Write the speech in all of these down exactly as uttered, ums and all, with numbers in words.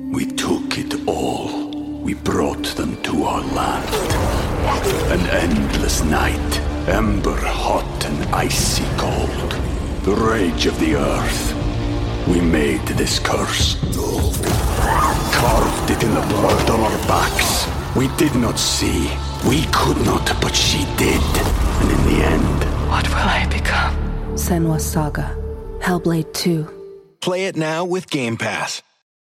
We took it all. We brought them to our land. An endless night, ember hot and icy cold. The rage of the earth. We made this curse. Carved it in the blood on our backs. We did not see. We could not, but she did. And in the end... What will I become? Senua's Saga. Hellblade two. Play it now with Game Pass.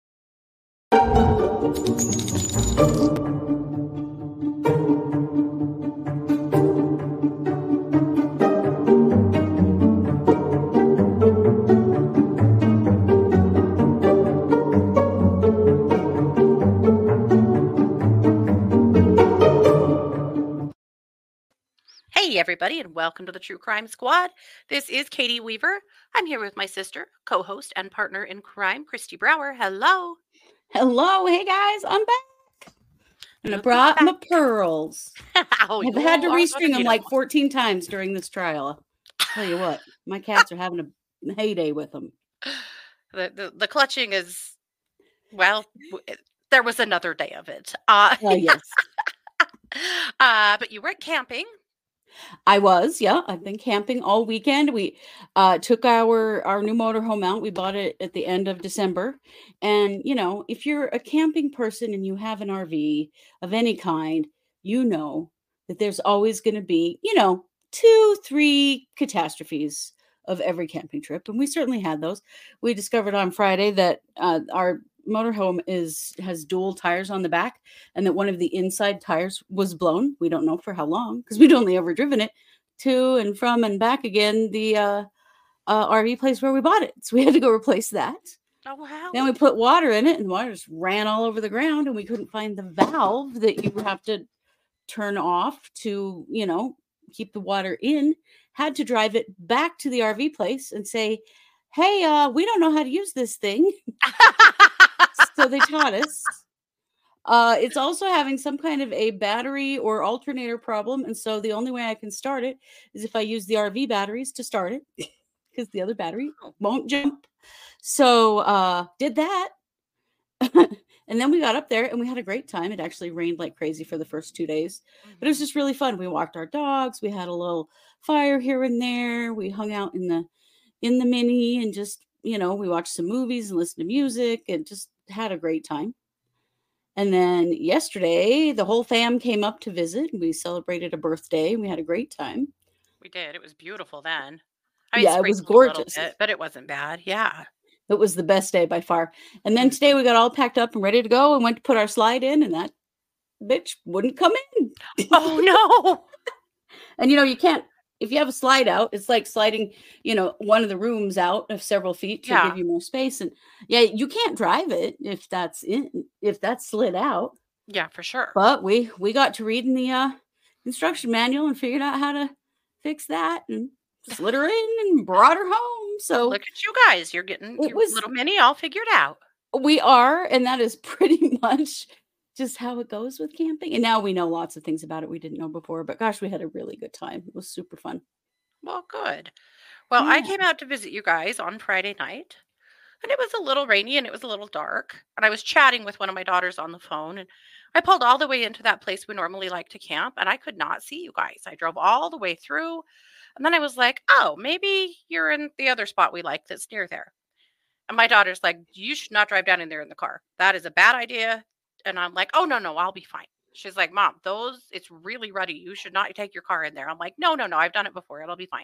Hey everybody, and welcome to the True Crime Squad. This is Katie Weaver. I'm here with my sister, co-host, and partner in crime, Christy Brower. Hello. Hello. Hey guys, I'm back. And I brought my pearls. Oh, I've you had to are restring them like beautiful. fourteen times during this trial. Tell you what, my cats are having a heyday with them. The, the, the clutching is, well, w- it- there was another day of it. Uh, Oh, yes. uh, but you went camping. I was, yeah. I've been camping all weekend. We uh, took our our new motorhome out. We bought it at the end of December. And, you know, if you're a camping person and you have an R V of any kind, you know that there's always going to be, you know, two, three catastrophes of every camping trip. And we certainly had those. We discovered on Friday that uh, our motorhome is has dual tires on the back, and that one of the inside tires was blown. We don't know for how long because we'd only ever driven it to and from and back again the uh, uh, R V place where we bought it. So we had to go replace that. Oh, wow. Then we put water in it, and water just ran all over the ground, and we couldn't find the valve that you have to turn off to, you know, keep the water in. Had to drive it back to the R V place and say, hey, uh, we don't know how to use this thing. So they taught us. Uh, it's also having some kind of a battery or alternator problem. And so the only way I can start it is if I use the R V batteries to start it because the other battery won't jump. So uh, did that. And then we got up there and we had a great time. It actually rained like crazy for the first two days, but it was just really fun. We walked our dogs. We had a little fire here and there. We hung out in the in the mini and just, you know, we watched some movies and listened to music and just had a great time. And then yesterday, the whole fam came up to visit. We celebrated a birthday. And we had a great time. We did. It was beautiful then. I mean, Yeah, it was sprinkled a little gorgeous. bit, but it wasn't bad. Yeah. It was the best day by far. And then today we got all packed up and ready to go and went to put our slide in, and that bitch wouldn't come in. Oh, no. And, you know, you can't, if you have a slide out, it's like sliding, you know, one of the rooms out of several feet to Yeah. give you more space. And yeah, you can't drive it if that's in, if that's slid out. Yeah, for sure. But we we got to read in the uh, instruction manual and figured out how to fix that and slid her in and brought her home. So Look at you guys. You're getting It your was- little mini all figured out. we are, and that is pretty much just how it goes with camping. And now we know lots of things about it we didn't know before. But gosh, we had a really good time. It was super fun. Well, good. Well, I Yeah. came out to visit you guys on Friday night, and it was a little rainy and it was a little dark. And I was chatting with one of my daughters on the phone, and I pulled all the way into that place we normally like to camp, and I could not see you guys. I drove all the way through, and then I was like, oh, maybe you're in the other spot we like that's near there. And my daughter's like, you should not drive down in there in the car. That is a bad idea. And I'm like, oh, no, no, I'll be fine. She's like, Mom, those, it's really ruddy. You should not take your car in there. I'm like, no, no, no, I've done it before. It'll be fine.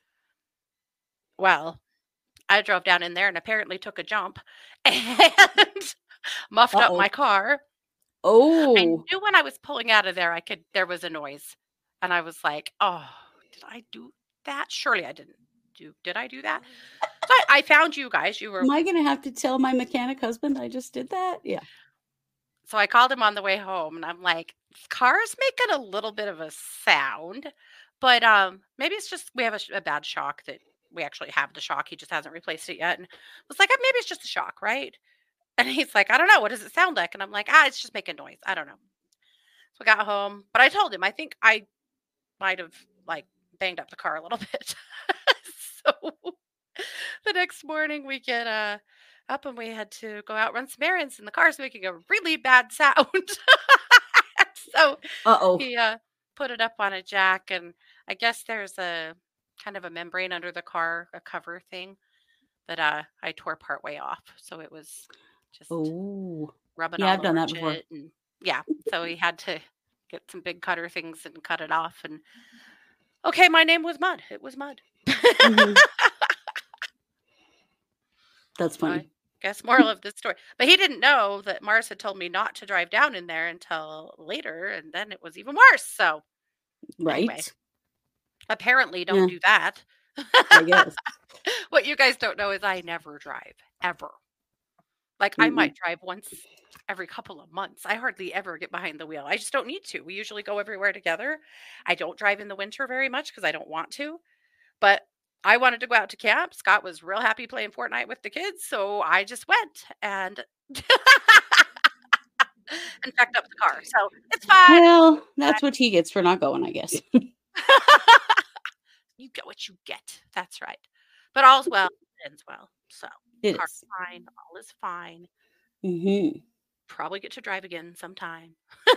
Well, I drove down in there and apparently took a jump and muffed up Uh-oh. my car. I Oh, knew when I was pulling out of there, I could, there was a noise. And I was like, oh, did I do that? Surely I didn't do, did I do that? So I, I found you guys. You were, am I going to have to tell my mechanic husband I just did that? Yeah. so I called him on the way home and I'm like, this car's making a little bit of a sound, but um, maybe it's just, we have a, sh- a bad shock that we actually have the shock. He just hasn't replaced it yet. And I was like, "Uh, maybe it's just a shock, right? And he's like, I don't know. What does it sound like? And I'm like, ah, it's just making noise. I don't know. So I got home, but I told him, I think I might have like banged up the car a little bit. So the next morning we get uh up and we had to go out run some errands, and the car's making a really bad sound. So Uh-oh. he uh, put it up on a jack, and I guess there's a kind of a membrane under the car, a cover thing that uh, I tore part way off. So it was just Oh. rubbing Yeah, all I've done over that before. shit. And yeah, so he had to get some big cutter things and cut it off. And okay, my name was Mud. It was Mud. Mhm. That's So I funny. guess moral of the story. But he didn't know that Mars had told me not to drive down in there until later, and then it was even worse. So anyway, Right? apparently don't Yeah, do that. I guess. What you guys don't know is I never drive, ever. Like, I Mm-mm. might drive once every couple of months. I hardly ever get behind the wheel. I just don't need to. We usually go everywhere together. I don't drive in the winter very much because I don't want to. But I wanted to go out to camp. Scott was real happy playing Fortnite with the kids, so I just went and and packed up the car. So it's fine. Well, that's what he gets for not going, I guess. You get what you get. That's right. But all's well that ends well. So It car's is. fine. All is fine. Mm-hmm. Probably get to drive again sometime.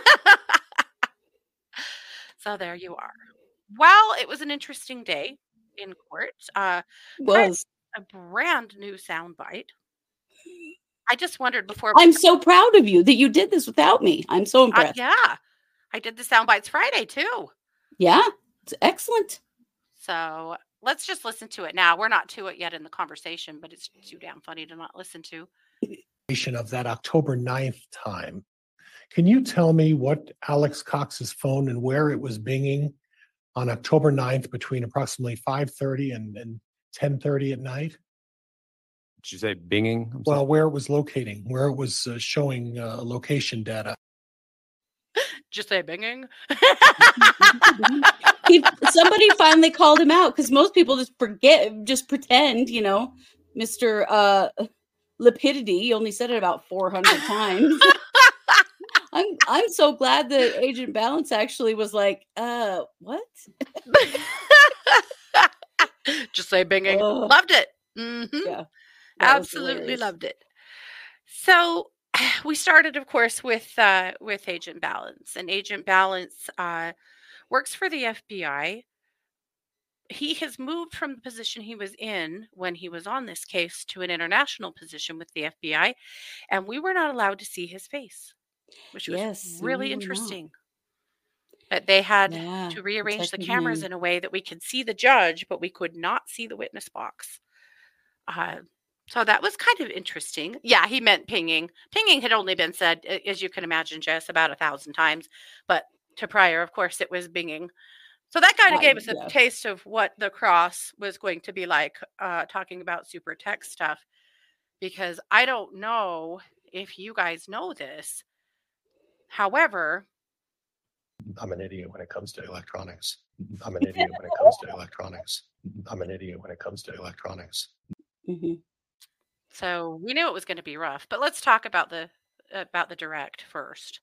So there you are. Well, it was an interesting day in court. Uh, I Was. a brand new soundbite. I just wondered before. I'm so proud of you that you did this without me. I'm so Uh, impressed. yeah, I did the soundbites Friday too. Yeah, it's excellent. So let's just listen to it now. We're not to it yet in the conversation, but it's too damn funny to not listen to. Of that October ninth time. Can you tell me what Alex Cox's phone and where it was binging on October ninth between approximately five thirty and, and ten thirty at night? Did you say binging? I'm Well, sorry. where it was locating, where it was uh, showing uh, location data. Just say binging. He, somebody finally called him out because most people just forget, just pretend, you know, Mister Uh, Lapidity. He only said it about four hundred times. I'm I'm so glad that Agent Balance actually was like, uh, what? Just say binging. Ugh. Loved it. hmm Yeah, that was Absolutely hilarious. loved it. So we started, of course, with uh, with Agent Balance, and Agent Balance uh, works for the F B I. He has moved from the position he was in when he was on this case to an international position with the F B I, and we were not allowed to see his face, which was Yes, no, really we were not. interesting. But they had Yeah, to rearrange the protecting cameras him. in a way that we could see the judge, but we could not see the witness box. Uh, so that was kind of interesting. Yeah, he meant pinging. Pinging had only been said, a- as you can imagine, Jess, about a thousand times. But to Pryor, of course, it was binging. So that kind of I, gave us a yeah. taste of what the cross was going to be like, uh, talking about super text stuff. Because I don't know if you guys know this. However, I'm an idiot when it comes to electronics. I'm an idiot when it comes to electronics. I'm an idiot when it comes to electronics. Mhm. so we knew it was going to be rough. But let's talk about the about the direct first.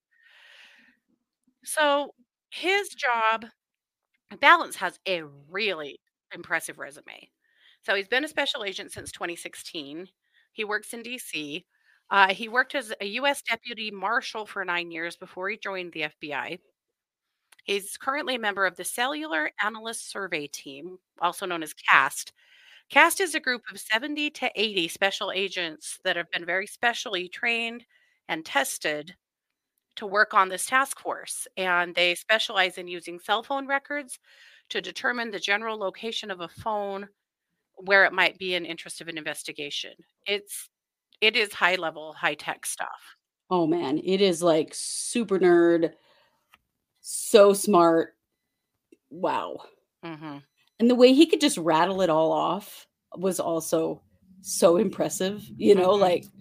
So his job, Balance has a really impressive resume. So he's been a special agent since twenty sixteen. He works in D C. Uh, he worked as a U S deputy marshal for nine years before he joined the F B I. He's currently a member of the Cellular Analyst Survey Team, also known as CAST. CAST is a group of seventy to eighty special agents that have been very specially trained and tested to work on this task force. And they specialize in using cell phone records to determine the general location of a phone where it might be in interest of an investigation. It's it is high level, high tech stuff. Oh man, it is like super nerd, so smart. Wow. hmm And the way he could just rattle it all off was also so impressive, you know, Mhm. like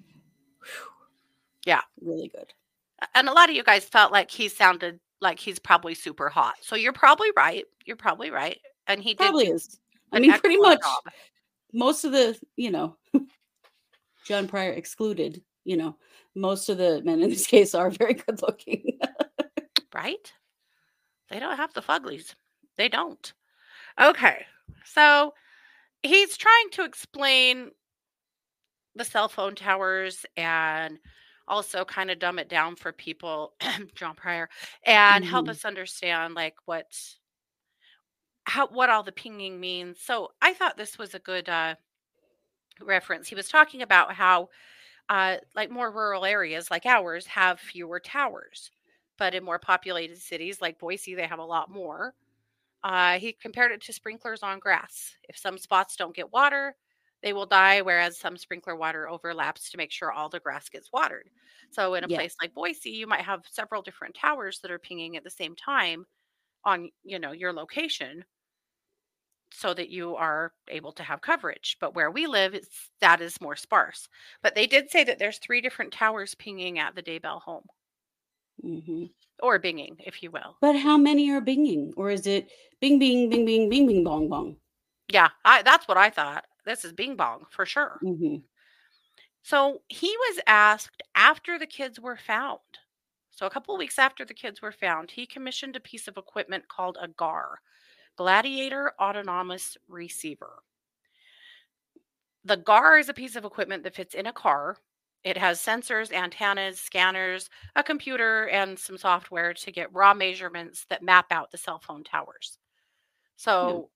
Yeah. really good. And a lot of you guys felt like he sounded like he's probably super hot. So you're probably right. You're probably right. And he did Probably do is. I an mean, pretty excellent much job. most of the, you know, John Pryor excluded, you know, most of the men in this case are very good looking. Right? They don't have the fuglies. They don't. Okay. So he's trying to explain the cell phone towers and also kind of dumb it down for people, John Pryor, and help Mhm. us understand like what how what all the pinging means. So I thought this was a good uh, reference. He was talking about how uh, like more rural areas like ours have fewer towers, but in more populated cities like Boise, they have a lot more. Uh, he compared it to sprinklers on grass. If some spots don't get water, they will die, whereas some sprinkler water overlaps to make sure all the grass gets watered. So, in a Yeah. place like Boise, you might have several different towers that are pinging at the same time on, you know, your location, so that you are able to have coverage. But where we live, it's that is more sparse. But they did say that there's three different towers pinging at the Daybell home, Mhm. or binging, if you will. But how many are binging? Or is it bing, bing, bing, bing, bing, bing, bong, bong? Yeah, I, that's what I thought. This is Bing Bong for sure. Mhm. So he was asked after the kids were found. So a couple of weeks after the kids were found, he commissioned a piece of equipment called a G A R, Gladiator Autonomous Receiver. The G A R is a piece of equipment that fits in a car. It has sensors, antennas, scanners, a computer, and some software to get raw measurements that map out the cell phone towers. So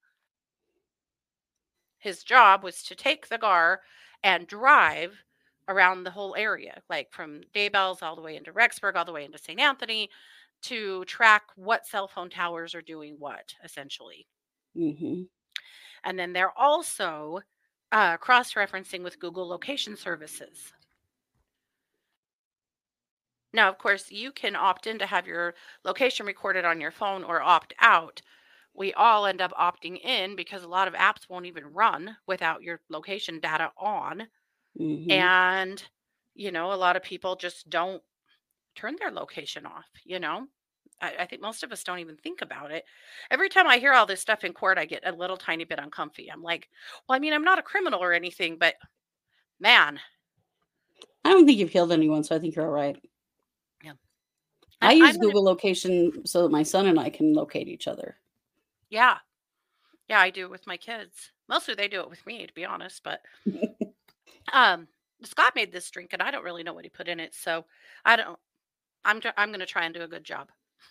his job was to take the G A R and drive around the whole area, like from Daybells all the way into Rexburg, all the way into Saint Anthony, to track what cell phone towers are doing what, essentially. Mhm. And then they're also uh, cross-referencing with Google location services. Now, of course, you can opt in to have your location recorded on your phone or opt out. We all end up opting in because a lot of apps won't even run without your location data on. Mhm. And, you know, a lot of people just don't turn their location off, you know? I, I think most of us don't even think about it. Every time I hear all this stuff in court, I get a little tiny bit uncomfy. I'm like, well, I mean, I'm not a criminal or anything, but man, I don't think you've killed anyone, so I think you're all right. yeah. I I'm, use I'm gonna, Google location so that my son and I can locate each other. yeah. Yeah, I do it with my kids. Mostly they do it with me, to be honest. But um, Scott made this drink, and I don't really know what he put in it, so I don't. I'm tr- I'm going to try and do a good job.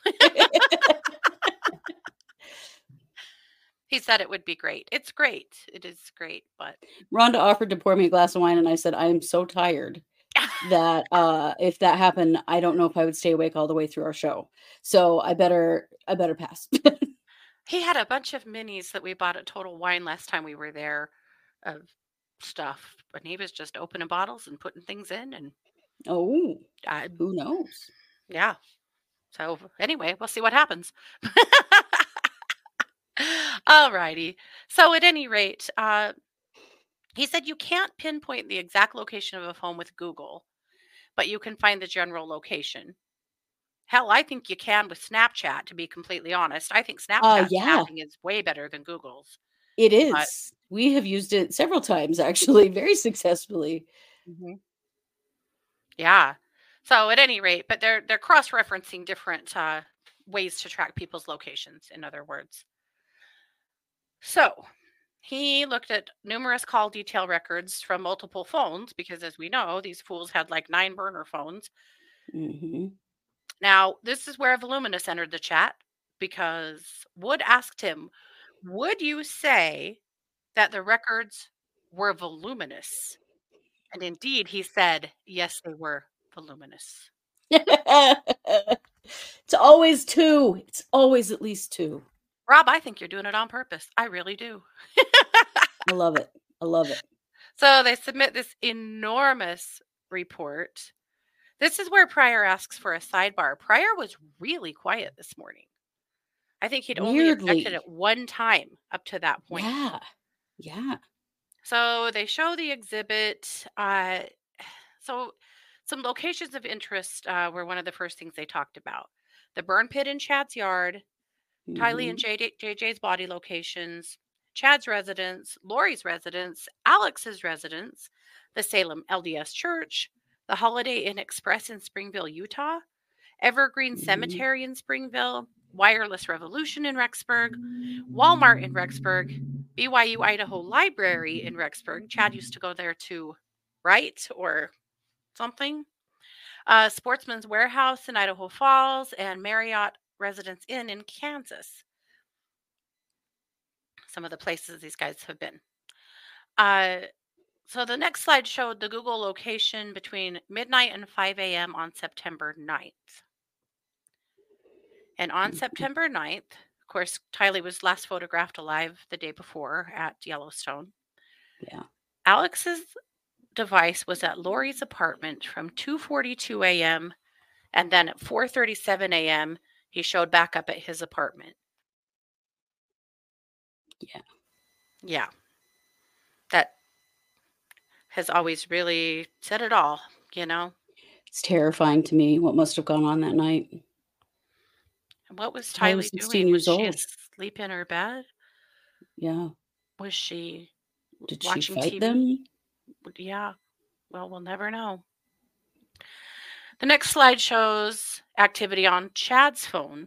He said it would be great. It's great. It is great, but Rhonda offered to pour me a glass of wine, and I said, I'm so tired that uh, if that happened, I don't know if I would stay awake all the way through our show. So I better, I better pass. he had a bunch of minis that we bought at Total Wine last time we were there of stuff, and he was just opening bottles and putting things in, and Oh, I, who knows? yeah. So anyway, we'll see what happens. All righty. So at any rate, uh, he said you can't pinpoint the exact location of a phone with Google, but you can find the general location. Hell, I think you can with Snapchat, to be completely honest. I think Uh, Snapchat yeah, snapping is way better than Google's. it But is. We have used it several times, actually, very successfully. Mhm. Yeah. So at any rate, but they're they're cross-referencing different uh, ways to track people's locations, in other words. So he looked at numerous call detail records from multiple phones because, as we know, these fools had like nine burner phones. Hmm. Now, this is where Voluminous entered the chat because Wood asked him, would you say that the records were voluminous? And indeed, he said, yes, they were voluminous. It's always two. It's always at least two. Rob, I think you're doing it on purpose. I really do. I love it. I love it. So they submit this enormous report. This is where Pryor asks for a sidebar. Pryor was really quiet this morning. I think he'd only objected Weirdly. at one time up to that point. Yeah. Yeah. So they show the exhibit. Uh, so some locations of interest uh, were one of the first things they talked about. The burn pit in Chad's yard, Tylee and Mhm. J J, J J's body locations, Chad's residence, Lori's residence, Alex's residence, the Salem L D S Church, the Holiday Inn Express in Springville, Utah, Evergreen Mhm. Cemetery in Springville, Wireless Revolution in Rexburg, Walmart in Rexburg, B Y U Idaho Library in Rexburg. Chad used to go there too right or something. Uh, Sportsman's Warehouse in Idaho Falls, and Marriott Residence Inn in Kansas. Some of the places these guys have been. Uh, so the next slide showed the Google location between midnight and five a.m. on September ninth. And on September ninth, of course, Tylee was last photographed alive the day before at Yellowstone. Yeah. Alex's device was at Lori's apartment from two forty-two a.m. and then at four thirty-seven a.m. he showed back up at his apartment. Yeah. Yeah. That has always really said it all, you know? It's terrifying to me what must have gone on that night. And what was I was Tylee sixteen doing? Was years she old. asleep in her bed? Yeah. Was she Did she watching fight T V? them? Yeah. Well, we'll never know. The next slide shows activity on Chad's phone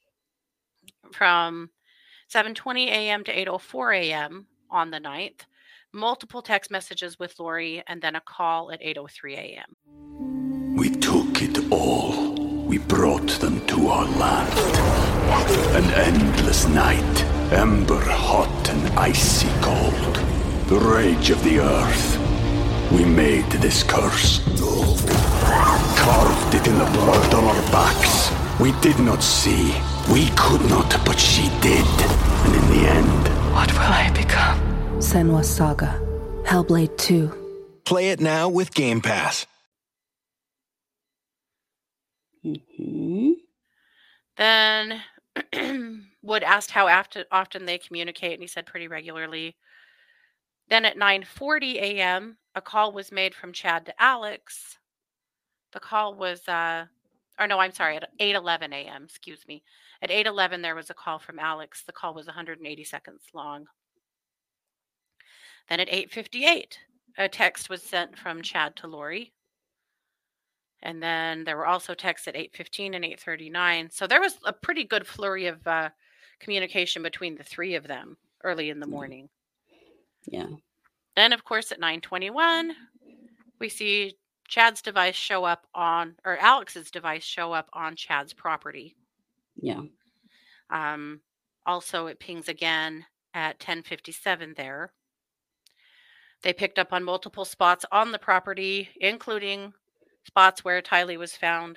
from seven twenty a.m. to eight oh four a.m. on the ninth. Multiple text messages with Lori, and then a call at eight oh three a.m. We took it all. We brought them to our land. An endless night, ember hot and icy cold. The rage of the earth. We made this curse. Carved it in the blood on our backs. We did not see. We could not, but she did. And in the end, What will I become? Senua's Saga. Hellblade two. Play it now with Game Pass. Mm-hmm. Then Wood asked how after, often they communicate, and he said pretty regularly. Then at nine forty a.m., a call was made from Chad to Alex. The call was, uh, or no, I'm sorry, at eight eleven a.m., excuse me. At eight eleven, there was a call from Alex. The call was one hundred eighty seconds long. Then at eight fifty-eight, a text was sent from Chad to Lori. And then there were also texts at eight fifteen and eight thirty-nine. So there was a pretty good flurry of uh, communication between the three of them early in the morning. Yeah. Then, of course, at nine twenty-one, we see Chad's device show up on, or Alex's device show up on Chad's property. Yeah. Um, also, it pings again at ten fifty-seven there. They picked up on multiple spots on the property, including spots where Tylee was found.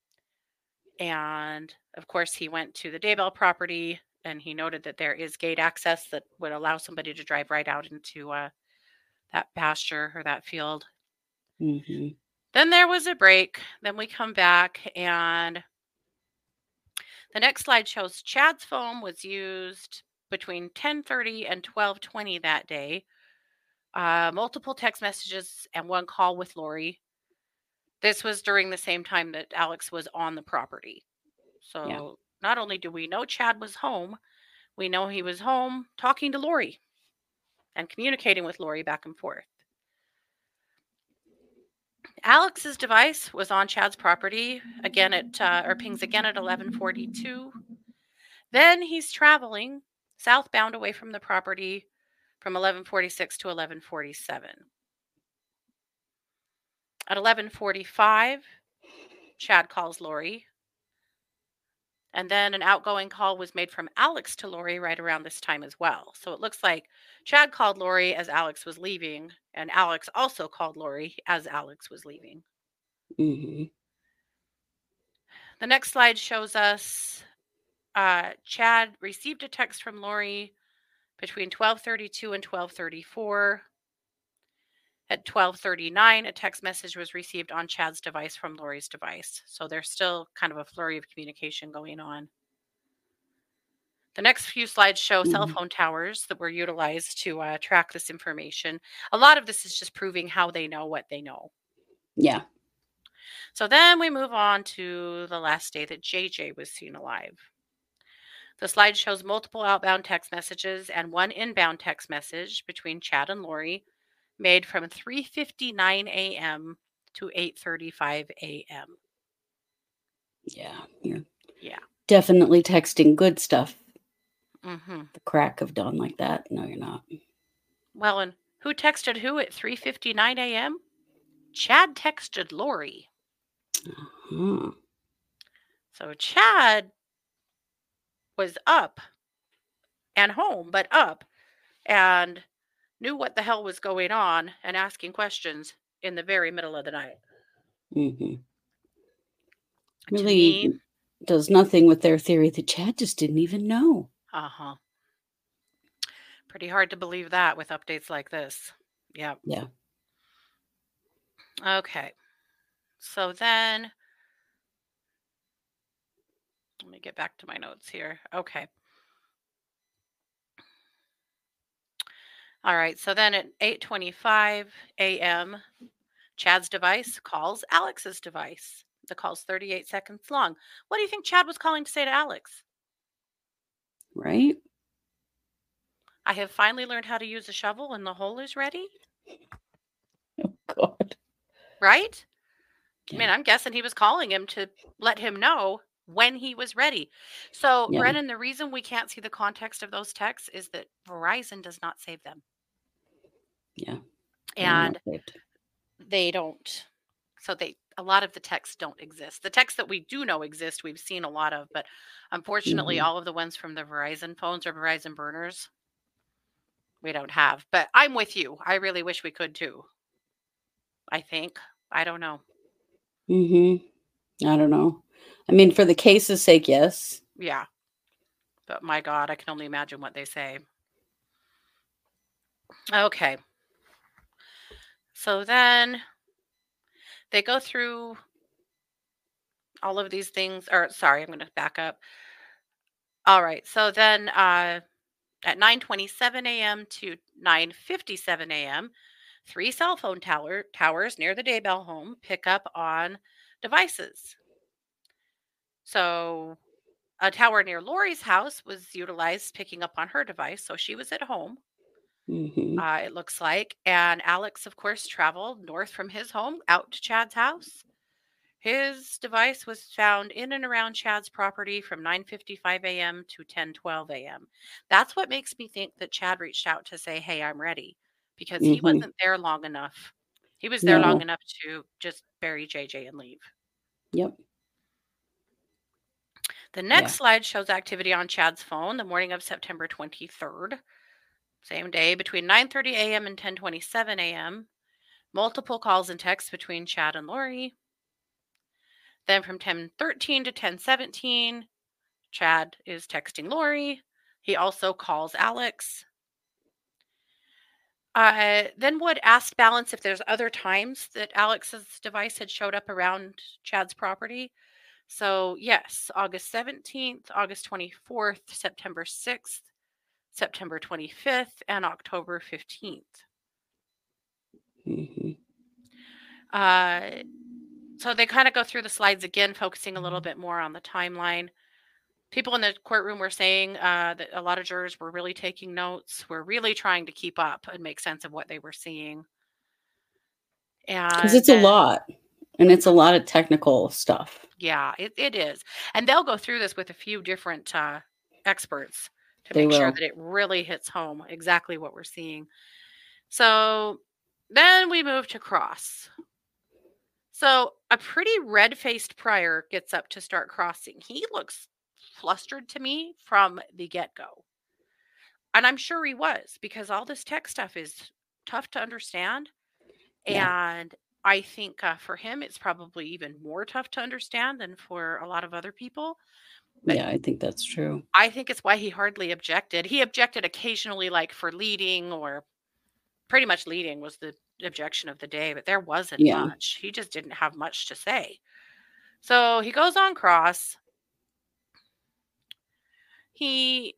And, of course, he went to the Daybell property, and he noted that there is gate access that would allow somebody to drive right out into uh, that pasture or that field. Mm-hmm. Then there was a break. Then we come back, and the next slide shows Chad's phone was used between ten thirty and twelve twenty that day. Uh, multiple text messages and one call with Lori. This was during the same time that Alex was on the property. So Yeah. not only do we know Chad was home, we know he was home talking to Lori and communicating with Lori back and forth. Alex's device was on Chad's property again at, uh, or pings again at eleven forty-two. Then he's traveling southbound away from the property from eleven forty-six to eleven forty-seven. At eleven forty-five, Chad calls Lori. And then an outgoing call was made from Alex to Lori right around this time as well. So it looks like Chad called Lori as Alex was leaving, and Alex also called Lori as Alex was leaving. Mm-hmm. The next slide shows us uh, Chad received a text from Lori between twelve thirty-two and twelve thirty-four. At twelve thirty-nine, a text message was received on Chad's device from Lori's device. So there's still kind of a flurry of communication going on. The next few slides show Mhm. cell phone towers that were utilized to uh, track this information. A lot of this is just proving how they know what they know. Yeah. So then we move on to the last day that J J was seen alive. The slide shows multiple outbound text messages and one inbound text message between Chad and Lori made from three fifty-nine a.m. to eight thirty-five a.m. Yeah. You're Yeah. definitely texting good stuff. Mm-hmm. The crack of dawn like that. No, you're not. Well, and who texted who at three fifty-nine a.m.? Chad texted Lori. Hmm. So Chad was up and home, but up and knew what the hell was going on and asking questions in the very middle of the night. Mm-hmm. To Really me, does nothing with their theory that Chad just didn't even know. uh-huh. Pretty hard to believe that with updates like this. Yeah. Yeah. Okay. So then, let me get back to my notes here. Okay. All right. So then at eight twenty-five a.m., Chad's device calls Alex's device. The call's thirty-eight seconds long. What do you think Chad was calling to say to Alex? Right? I have finally learned how to use a shovel and the hole is ready. Oh, God. Right? Yeah. I mean, I'm guessing he was calling him to let him know when he was ready. So, Yeah. Brennan, the reason we can't see the context of those texts is that Verizon does not save them. Yeah. And They're not saved. they don't. So they a lot of the texts don't exist. The texts that we do know exist, we've seen a lot of, but unfortunately, Mhm. all of the ones from the Verizon phones or Verizon burners, we don't have. But I'm with you. I really wish we could too. I think. I don't know. Mm-hmm. I don't know. I mean, for the case's sake, yes. Yeah. But my God, I can only imagine what they say. Okay. So then they go through all of these things, or sorry, I'm going to back up. All right. So then uh, at nine twenty-seven a.m. to nine fifty-seven a.m., three cell phone tower, towers near the Daybell home pick up on devices. So a tower near Lori's house was utilized picking up on her device. So she was at home, Mm-hmm. uh, it looks like. And Alex, of course, traveled north from his home out to Chad's house. His device was found in and around Chad's property from nine fifty-five a.m. to ten twelve a.m. That's what makes me think that Chad reached out to say, hey, I'm ready, because he Mm-hmm. wasn't there long enough. He was there long No. enough to just bury J J and leave. Yep. The next Yeah. slide shows activity on Chad's phone the morning of September twenty-third. Same day, between nine thirty a.m. and ten twenty-seven a.m. Multiple calls and texts between Chad and Lori. Then from ten thirteen to ten seventeen, Chad is texting Lori. He also calls Alex. Uh, then Wood asked Balance if there's other times that Alex's device had showed up around Chad's property. So yes, August seventeenth, August twenty-fourth, September sixth, September twenty-fifth, and October fifteenth. Mm-hmm. Uh, so they kind of go through the slides again, focusing a little bit more on the timeline. People in the courtroom were saying uh, that a lot of jurors were really taking notes, were really trying to keep up and make sense of what they were seeing. Because And it's a then, lot. And it's a lot of technical stuff. yeah, it, it is. And they'll go through this with a few different uh, experts to They make sure will. that it really hits home exactly what we're seeing. So then we move to cross. So a pretty red-faced Pryor gets up to start crossing. He looks flustered to me from the get-go. And I'm sure he was, because all this tech stuff is tough to understand. Yeah. And I think uh, for him, it's probably even more tough to understand than for a lot of other people. But Yeah, I think that's true. I think it's why he hardly objected. He objected occasionally, like for leading, or pretty much leading was the objection of the day, but there wasn't Yeah. much. He just didn't have much to say. So he goes on cross. He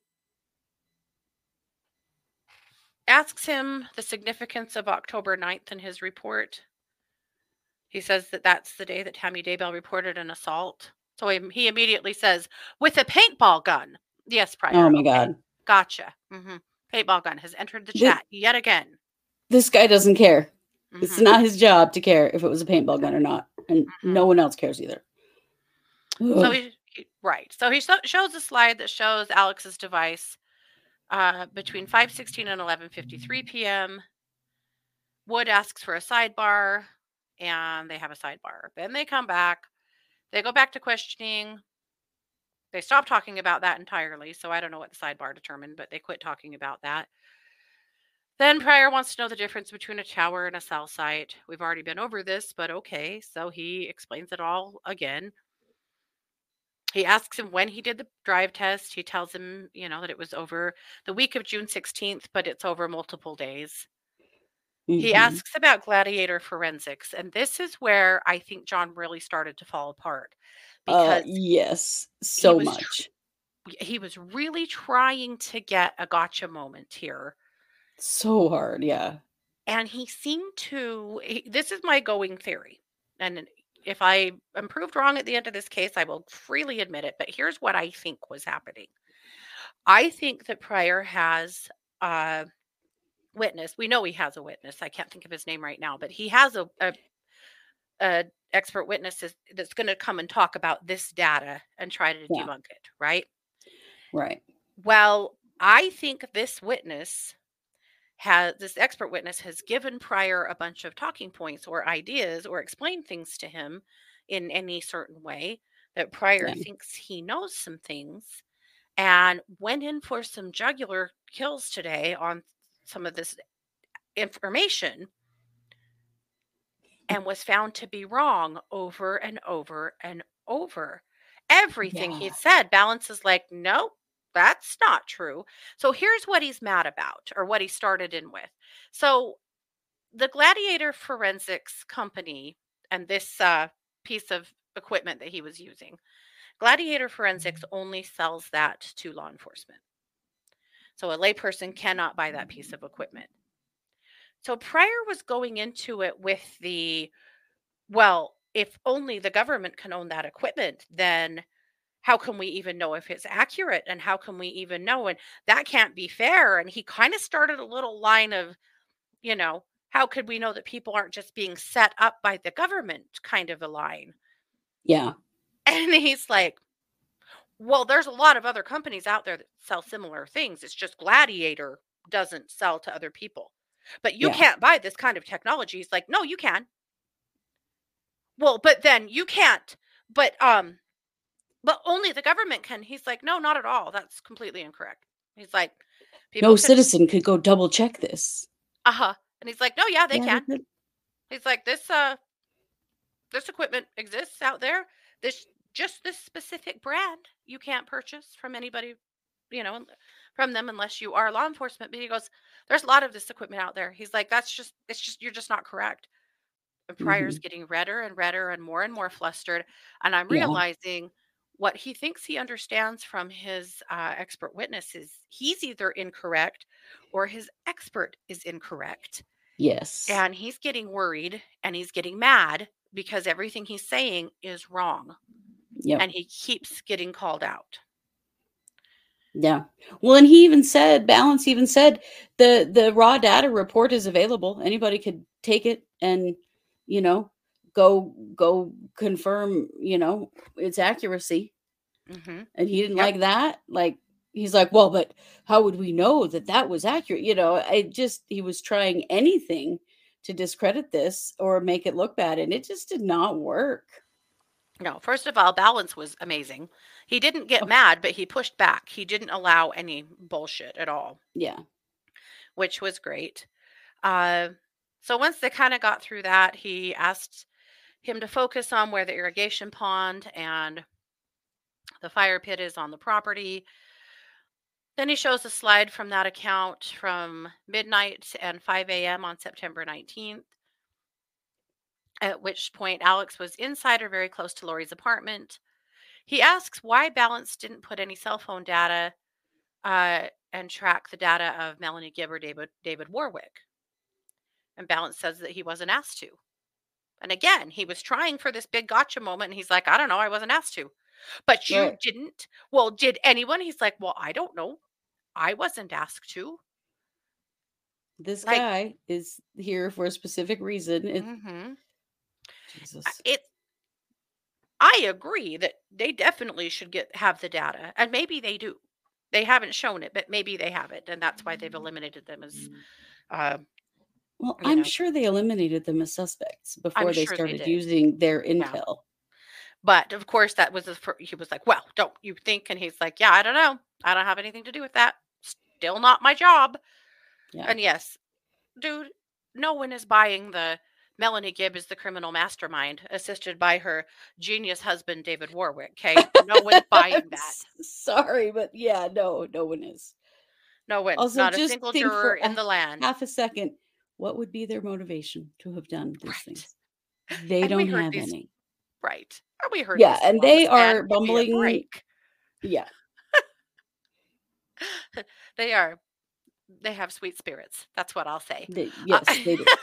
asks him the significance of October ninth in his report. He says that that's the day that Tammy Daybell reported an assault. So he, he immediately says, with a paintball gun. Yes, Pryor. Oh my okay, God. Gotcha. hmm Paintball gun has entered the Thi- chat yet again. This guy doesn't care. It's Mhm. not his job to care if it was a paintball gun or not. And Mhm. no one else cares either. So Ugh. he, he right. So he so, shows a slide that shows Alex's device uh, between five sixteen and eleven fifty-three p.m. Wood asks for a sidebar. and they have a sidebar. Then they come back. They go back to questioning. They stop talking about that entirely. So I don't know what the sidebar determined, but they quit talking about that. Then Pryor wants to know the difference between a tower and a cell site. We've already been over this, but okay. So he explains it all again. He asks him when he did the drive test. He tells him, you know, that it was over the week of June sixteenth, but it's over multiple days. He Mhm. asks about gladiator forensics. And this is where I think John really started to fall apart Uh, because yes, he so was tr- much. he was really trying to get a gotcha moment here. So hard, yeah. And he seemed to, he- this is my going theory. And if I am proved wrong at the end of this case, I will freely admit it. But here's what I think was happening. I think that Pryor has a witness. We know he has a witness. I can't think of his name right now, but he has a, a, a expert witness is- that's going to come and talk about this data and try to Yeah. debunk it, right? Right. Well, I think this witness has this expert witness has given Pryor a bunch of talking points or ideas or explained things to him in any certain way that Pryor Yeah. thinks he knows some things and went in for some jugular kills today on some of this information and was found to be wrong over and over and over. Everything he Yeah. said, Balance is like, nope, that's not true. So here's what he's mad about, or what he started in with. So the Gladiator Forensics Company and this uh, piece of equipment that he was using, Gladiator Forensics only sells that to law enforcement. So a layperson cannot buy that piece of equipment. So Pryor was going into it with the, well, if only the government can own that equipment, then how can we even know if it's accurate? And how can we even know? And that can't be fair. And he kind of started a little line of, you know, how could we know that people aren't just being set up by the government kind of a line? Yeah. And he's like, well, there's a lot of other companies out there that sell similar things. It's just Gladiator doesn't sell to other people. But you Yeah. can't buy this kind of technology. He's like, no, you can. Well, but then you can't. But um, but only the government can. He's like, no, not at all. That's completely incorrect. He's like, people No can, citizen could go double check this. uh-huh. And he's like, no, yeah, they Yeah, can. could. He's like, this uh this equipment exists out there. This just this specific brand you can't purchase from anybody, you know, from them unless you are law enforcement. But he goes, there's a lot of this equipment out there. He's like, that's just it's just you're just not correct. And Pryor's Mhm. getting redder and redder and more and more flustered. And I'm Yeah. realizing what he thinks he understands from his uh, expert witness is he's either incorrect or his expert is incorrect. Yes. And he's getting worried and he's getting mad because everything he's saying is wrong. Yep. And he keeps getting called out. Yeah. Well, and he even said, Balance even said, the the raw data report is available. Anybody could take it and, you know, go go confirm, you know, its accuracy. Mm-hmm. And he didn't Yep. like that. Like, he's like, well, but how would we know that that was accurate? You know, I just, he was trying anything to discredit this or make it look bad. And it just did not work. No, first of all, Balance was amazing. He didn't get Oh. mad, but he pushed back. He didn't allow any bullshit at all, Yeah. which was great. Uh, so once they kind of got through that, he asked him to focus on where the irrigation pond and the fire pit is on the property. Then he shows a slide from that account from midnight and five a.m. on September nineteenth, at which point Alex was inside or very close to Lori's apartment. He asks why Balance didn't put any cell phone data uh, and track the data of Melanie Gibb or David, David Warwick. And Balance says that he wasn't asked to. And again, he was trying for this big gotcha moment. And he's like, I don't know. I wasn't asked to. But you Right. didn't. Well, did anyone? He's like, well, I don't know. I wasn't asked to. This Like, guy is here for a specific reason. It, mm-hmm. Jesus. it I agree that they definitely should get have the data, and maybe they do. They haven't shown it, but maybe they have it, and that's why they've eliminated them as uh, Well, You I'm know, sure they eliminated them as suspects I'm before they sure they started did. using their Yeah. intel. But of course, that was the fir- he was like, "Well, don't you think?" And he's like, "Yeah, I don't know. I don't have anything to do with that. Still not my job." Yeah. And yes, dude, no one is buying the Melanie Gibb is the criminal mastermind, assisted by her genius husband David Warwick. Okay, no one's buying I'm that. s- sorry, but yeah, no, no one is. No one, Also, not a just single think juror for in a the land. half a second, what would be their motivation to have done these Right. things? They And we don't heard have these, any. right? And we heard Yeah, these and two on the they stand. are Give me a bumbling. break. Yeah, They are. They have sweet spirits. That's what I'll say. they, Uh, yes, they do.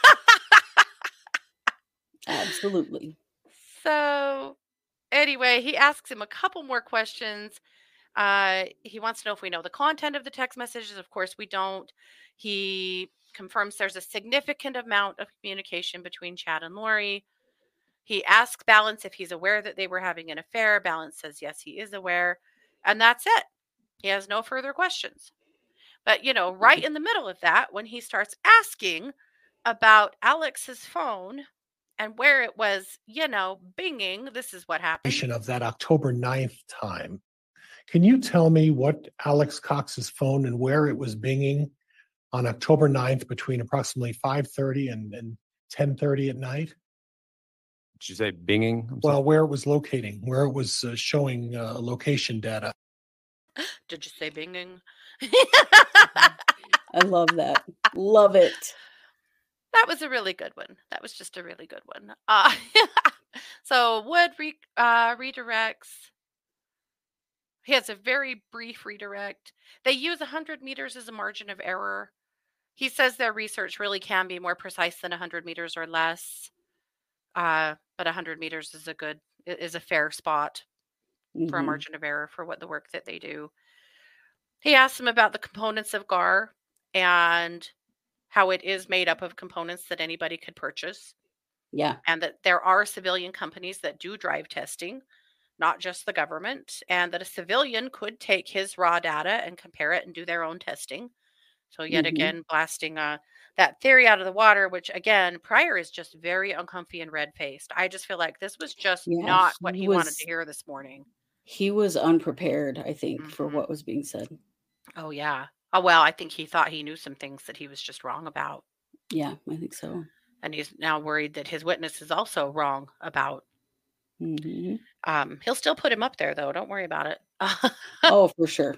Absolutely. so anyway, he asks him a couple more questions. Uh, he wants to know if we know the content of the text messages. Of course, we don't. He confirms there's a significant amount of communication between Chad and Lori. He asks Balance if he's aware that they were having an affair. Balance says yes, he is aware. And that's it. He has no further questions. But, you know, right in the middle of that, when he starts asking about Alex's phone and where it was, you know, binging, this is what happened. Of that October ninth time. Can you tell me what Alex Cox's phone and where it was binging on October ninth between approximately five thirty and, and ten thirty at night? Did you say binging? I'm Well, sorry. where it was locating, where it was uh, showing uh, location data. Did you say binging? I love that. Love it. That was a really good one. That was just a really good one. Uh, so Wood re- uh, redirects. He has a very brief redirect. They use one hundred meters as a margin of error. He says their research really can be more precise than one hundred meters or less. Uh, but one hundred meters is a good, is a fair spot for a Mhm. margin of error for what the work that they do. He asks him about the components of G A R and how it is made up of components that anybody could purchase, Yeah. and that there are civilian companies that do drive testing, not just the government, and that a civilian could take his raw data and compare it and do their own testing. So yet Mhm. again, blasting uh, that theory out of the water, which again, Pryor is just very uncomfy and red-faced. I just feel like this was just Yeah, not what he he wanted was to hear this morning. he was unprepared, I think, for Mhm. what was being said. Oh, yeah. Oh, well, I think he thought he knew some things that he was just wrong about. Yeah, I think so. And he's now worried that his witness is also wrong about. Mhm. Um, he'll still put him up there, though. Don't worry about it. Oh, for sure.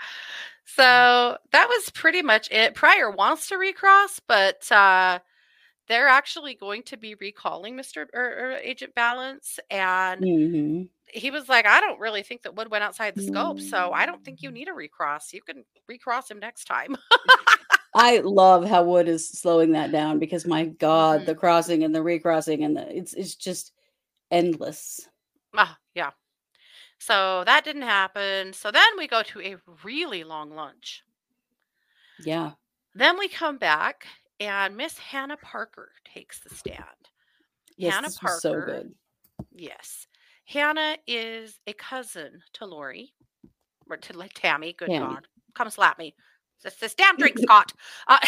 So that was pretty much it. Pryor wants to recross, but uh, they're actually going to be recalling Mister or, or Agent Balance. And Mhm. he was like, I don't really think that Wood went outside the scope, so I don't think you need a recross. You can recross him next time. I love how Wood is slowing that down because my God, Mhm. the crossing and the recrossing and the it's it's just endless. Ah, yeah. So that didn't happen. So then we go to a really long lunch. Yeah. Then we come back and Miss Hannah Parker takes the stand. Yes, Hannah this was so Parker. good. Yes. Hannah is a cousin to Lori, or to like Tammy. Good Tammy. God. Come slap me. This, this damn drink, Scott. Uh,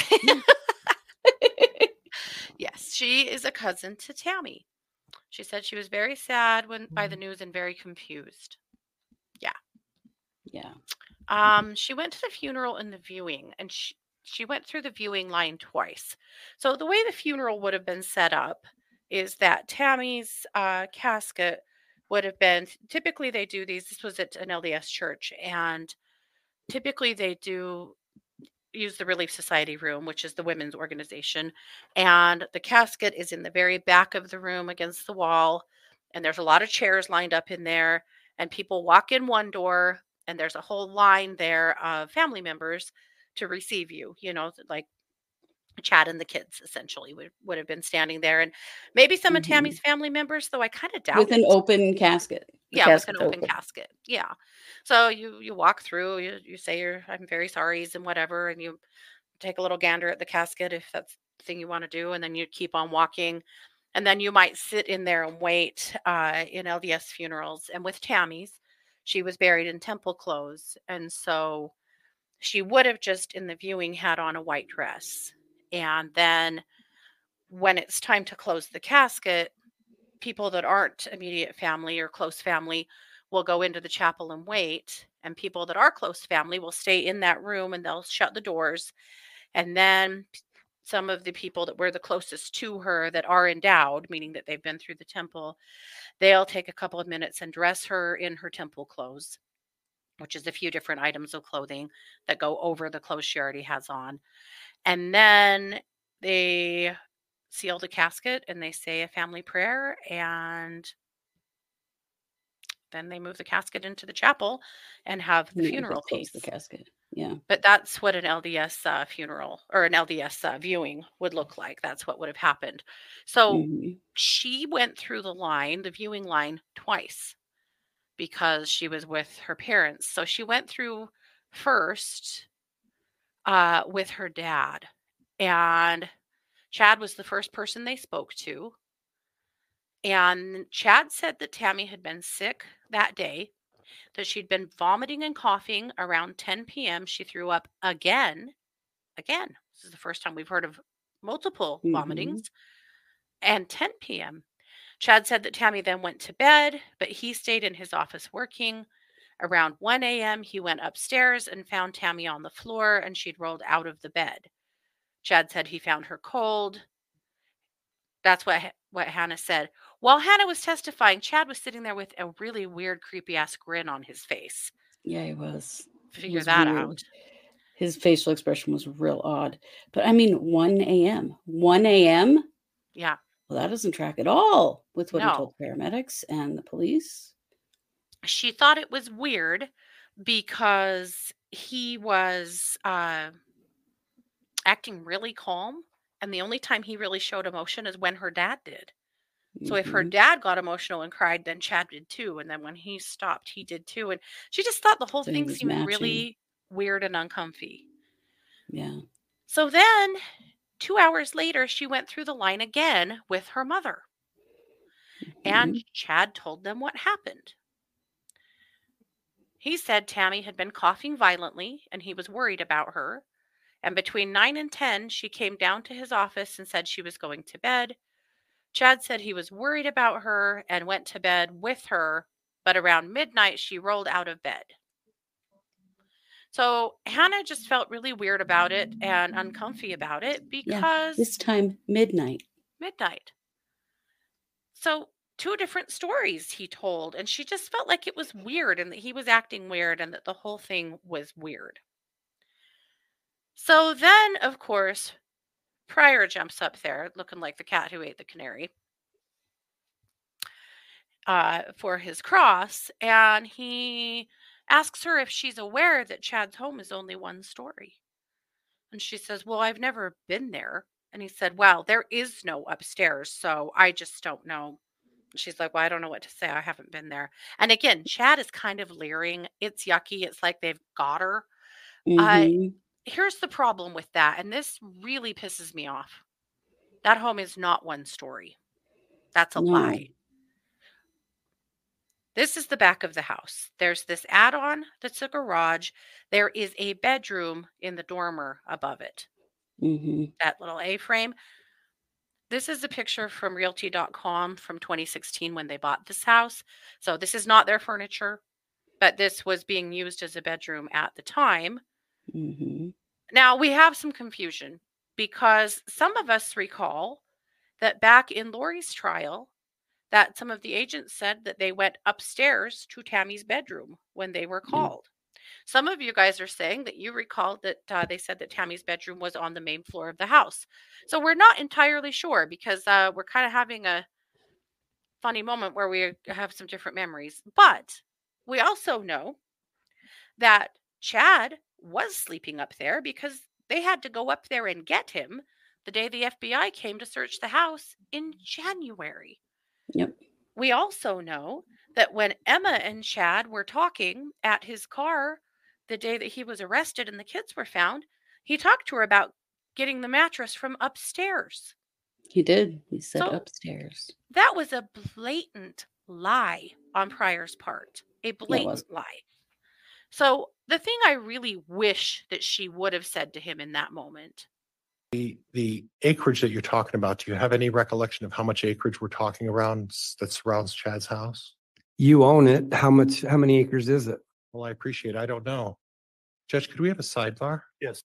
yes, she is a cousin to Tammy. She said she was very sad when by the news and very confused. Yeah. Yeah. Um, she went to the funeral and the viewing, and she she went through the viewing line twice. So the way the funeral would have been set up is that Tammy's uh, casket would have been typically they do these. This was at an L D S church, and typically they do use the Relief Society room, which is the women's organization, and the casket is in the very back of the room against the wall, and there's a lot of chairs lined up in there, and people walk in one door, and there's a whole line there of family members to receive you, you know, like Chad and the kids essentially would, would have been standing there, and maybe some of Mhm. Tammy's family members, though I kind of doubt With an it. open casket. The Yeah, with an casket's open casket. Yeah. So you you walk through, you you say your I'm very sorry's and whatever, and you take a little gander at the casket if that's the thing you want to do, and then you keep on walking. And then you might sit in there and wait uh, in L D S funerals. And with Tammy's, she was buried in temple clothes. And so she would have just in the viewing had on a white dress. And then when it's time to close the casket, people that aren't immediate family or close family will go into the chapel and wait. And people that are close family will stay in that room and they'll shut the doors. And then some of the people that were the closest to her that are endowed, meaning that they've been through the temple, they'll take a couple of minutes and dress her in her temple clothes, which is a few different items of clothing that go over the clothes she already has on. And then they seal the casket and they say a family prayer, and then they move the casket into the chapel and have the And then we funeral could close piece. the casket. Yeah. But that's what an L D S uh, funeral or an L D S uh, viewing would look like. That's what would have happened. So Mhm. she went through the line, the viewing line, twice because she was with her parents. So she went through first uh, with her dad, and Chad was the first person they spoke to. And Chad said that Tammy had been sick that day, that she'd been vomiting and coughing around ten p.m. She threw up again. Again, this is the first time we've heard of multiple Mhm. vomitings. And ten p.m. Chad said that Tammy then went to bed, but he stayed in his office working. Around one a.m., he went upstairs and found Tammy on the floor, and she'd rolled out of the bed. Chad said he found her cold. That's what Ha- what Hannah said. While Hannah was testifying, Chad was sitting there with a really weird, creepy ass grin on his face. Yeah, he was. It Figure was that weird. out. His facial expression was real odd. But I mean, one a.m. one a.m.? Yeah. Well, that doesn't track at all with what he No. told paramedics and the police. She thought it was weird because he was uh, acting really calm. And the only time he really showed emotion is when her dad did. So if her Mhm. dad got emotional and cried, then Chad did too. And then when he stopped, he did too. And she just thought the whole So he thing was seemed matching. really weird and uncomfy. Yeah. So then two hours later, she went through the line again with her mother. And Mhm. Chad told them what happened. He said Tammy had been coughing violently and he was worried about her. And between nine and ten, she came down to his office and said she was going to bed. Chad said he was worried about her and went to bed with her, but around midnight, she rolled out of bed. So Hannah just felt really weird about it and uncomfy about it Yeah. because This time, midnight. midnight. So two different stories he told, and she just felt like it was weird and that he was acting weird and that the whole thing was weird. So then, of course, Pryor jumps up there looking like the cat who ate the canary uh, for his cross, and he asks her if she's aware that Chad's home is only one story. And she says, "Well, I've never been there." And he said, "Well, there is no upstairs, so I just don't know." She's like, "Well, I don't know what to say. I haven't been there." And again, Chad is kind of leering. It's yucky. It's like they've got her. Uh, Mhm. here's the problem with that, and this really pisses me off. That home is not one story. That's a No. lie. This is the back of the house. There's this add-on that's a garage. There is a bedroom in the dormer above it. Mhm. That little A-frame. This is a picture from realty dot com from twenty sixteen when they bought this house. So this is not their furniture, but this was being used as a bedroom at the time. Mhm. Now we have some confusion because some of us recall that back in Lori's trial, that some of the agents said that they went upstairs to Tammy's bedroom when they were Yeah. called. Some of you guys are saying that you recalled that uh, they said that Tammy's bedroom was on the main floor of the house. So we're not entirely sure because uh, we're kind of having a funny moment where we have some different memories. But we also know that Chad was sleeping up there because they had to go up there and get him the day the F B I came to search the house in January. Yep. We also know that when Emma and Chad were talking at his car the day that he was arrested and the kids were found, he talked to her about getting the mattress from upstairs. He did. He said So upstairs. that was a blatant lie on Pryor's part, a Yeah, it was. blatant lie. So the thing I really wish that she would have said to him in that moment The, the acreage that you're talking about, do you have any recollection of how much acreage we're talking around s- that surrounds Chad's house? You own it. How much, how many acres is it? Well, I appreciate it. I don't know. Judge, could we have a sidebar? Yes.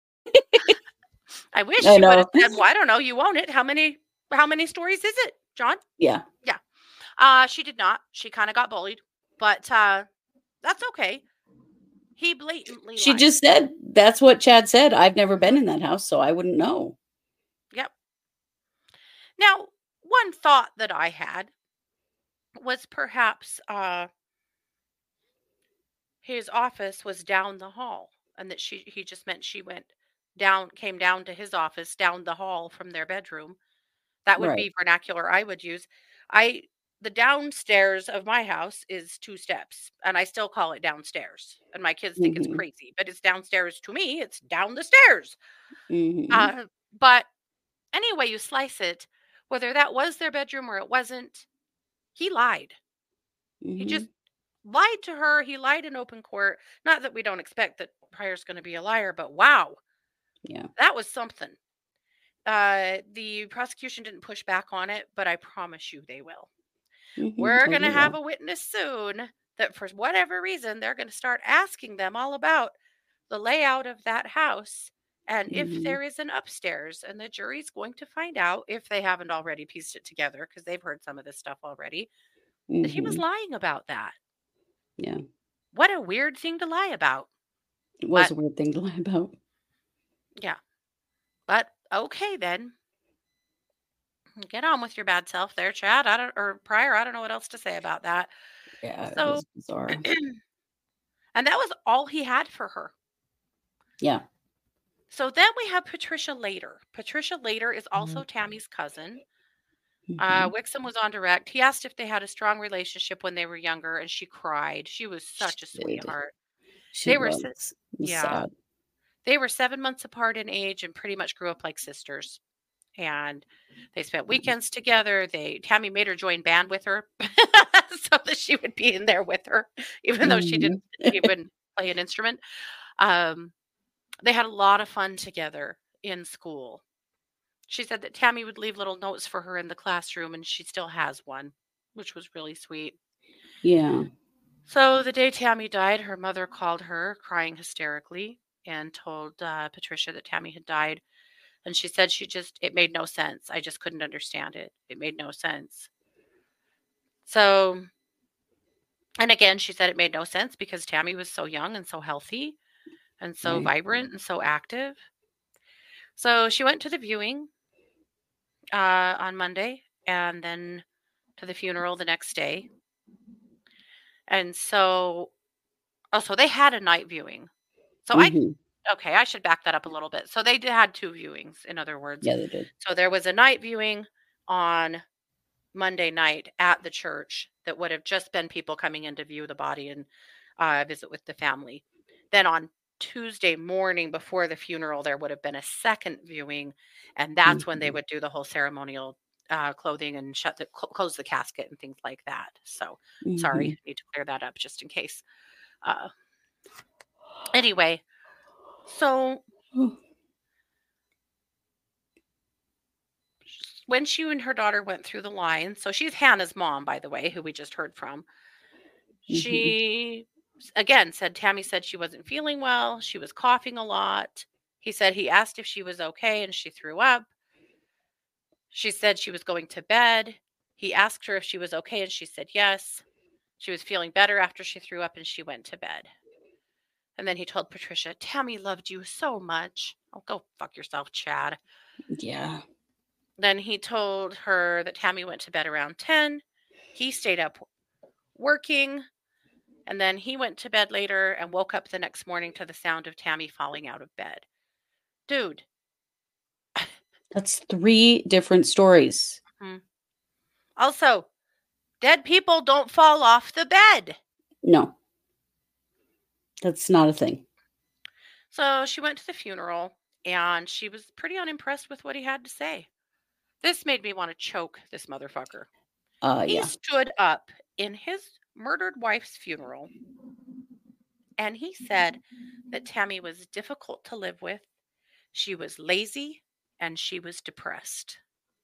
I wish I you would have know. said, well, I don't know, you own it. How many how many stories is it, John? Yeah. Uh, she did not. She kind of got bullied, but uh, that's okay. He blatantly She lied. just said that's what Chad said. I've never been in that house, so I wouldn't know. Yep. Now, one thought that I had was perhaps uh, his office was down the hall, and that she he just meant she went down, came down to his office down the hall from their bedroom. That would Right. be vernacular I would use. I the downstairs of my house is two steps, and I still call it downstairs. And my kids think it's Mhm. crazy, but it's downstairs to me. It's down the stairs. Mhm. Uh, but any way you slice it, whether that was their bedroom or it wasn't, he lied. He Mhm. just lied to her. He lied in open court. Not that we don't expect that Pryor's going to be a liar, but wow, Yeah. that was something. Uh, the prosecution didn't push back on it, but I promise you they will. Mhm. We're Oh, going to they have will. a witness soon that for whatever reason, they're going to start asking them all about the layout of that house and if Mhm. there is an upstairs. And the jury's going to find out, if they haven't already pieced it together, because they've heard some of this stuff already, that he was Mhm. lying about that. Yeah. What a weird thing to lie about. It was But a weird thing to lie about. yeah, but okay then. Get on with your bad self there, Chad. I don't, or Pryor. I don't know what else to say about that. Yeah, it So, was bizarre. and that was all he had for her. Yeah. So then we have Patricia Later. Patricia Later is also Mhm. Tammy's cousin. Uh, Mhm. Wixom was on direct. He asked if they had a strong relationship when they were younger, and she cried. She was such a She did. sweetheart. She They were, was. se- It was yeah, sad. they were seven months apart in age and pretty much grew up like sisters. And they spent weekends together. They Tammy made her join band with her so that she would be in there with her, even though she Mhm. didn't even play an instrument. Um, they had a lot of fun together in school. She said that Tammy would leave little notes for her in the classroom, and she still has one, which was really sweet. Yeah. So the day Tammy died, her mother called her crying hysterically and told uh, Patricia that Tammy had died. And she said she just, it made no sense. I just couldn't understand it. It made no sense. So, and again, she said it made no sense because Tammy was so young and so healthy and so Right. vibrant and so active. So she went to the viewing uh, on Monday and then to the funeral the next day. And so, oh, so they had a night viewing. So I, Mhm. okay, I should back that up a little bit. So they did, had two viewings, in other words. Yeah, they did. So there was a night viewing on Monday night at the church that would have just been people coming in to view the body and uh, visit with the family. Then on Tuesday morning before the funeral, there would have been a second viewing, and that's when they Mhm. would do the whole ceremonial uh, clothing and shut the cl- close the casket and things like that. So sorry, Mhm. need to clear that up just in case. Uh, anyway, so when she and her daughter went through the line, so she's Hannah's mom, by the way, who we just heard from. Mhm. She again said Tammy said she wasn't feeling well. She was coughing a lot. He said he asked if she was okay and she threw up. She said she was going to bed. He asked her if she was okay and she said yes. She was feeling better after she threw up and she went to bed. And then he told Patricia, Tammy loved you so much. Oh, go fuck yourself, Chad. Yeah. Then he told her that Tammy went to bed around ten. He stayed up working. And then he went to bed later and woke up the next morning to the sound of Tammy falling out of bed. Dude. That's three different stories. Mhm. Also, dead people don't fall off the bed. No. That's not a thing. So she went to the funeral and she was pretty unimpressed with what he had to say. This made me want to choke this motherfucker. Uh He yeah. stood up in his murdered wife's funeral and he said that Tammy was difficult to live with. She was lazy. and she was depressed.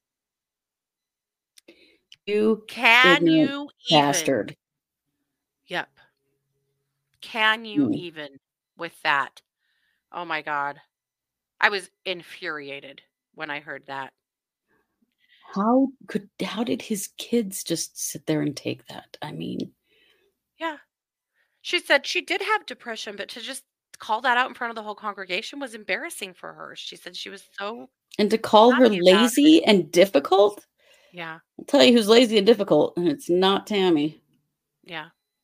You Can ignorant you even? bastard. Yep. Can you Mm. even with that? Oh my God. I was infuriated when I heard that. How could how did his kids just sit there and take that? I mean, Yeah. She said she did have depression, but to just call that out in front of the whole congregation was embarrassing for her. She said she was so and to call her happy about it. lazy and difficult? Yeah. I'll tell you who's lazy and difficult, and it's not Tammy. Yeah.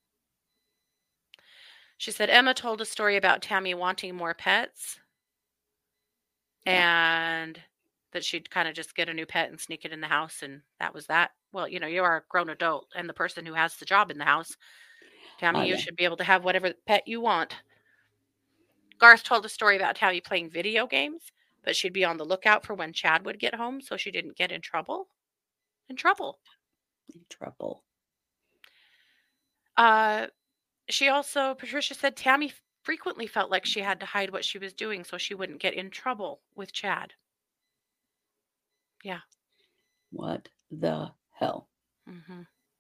She said Emma told a story about Tammy wanting more pets and that she'd kind of just get a new pet and sneak it in the house, and that was that. Well, you know, you are a grown adult and the person who has the job in the house. Tammy, Oh, you yeah. should be able to have whatever pet you want. Garth told a story about Tammy playing video games, but she'd be on the lookout for when Chad would get home so she didn't get in trouble. In trouble. In trouble. Uh, she also, Patricia said Tammy frequently felt like she had to hide what she was doing so she wouldn't get in trouble with Chad. Yeah. What the hell? Mm-hmm.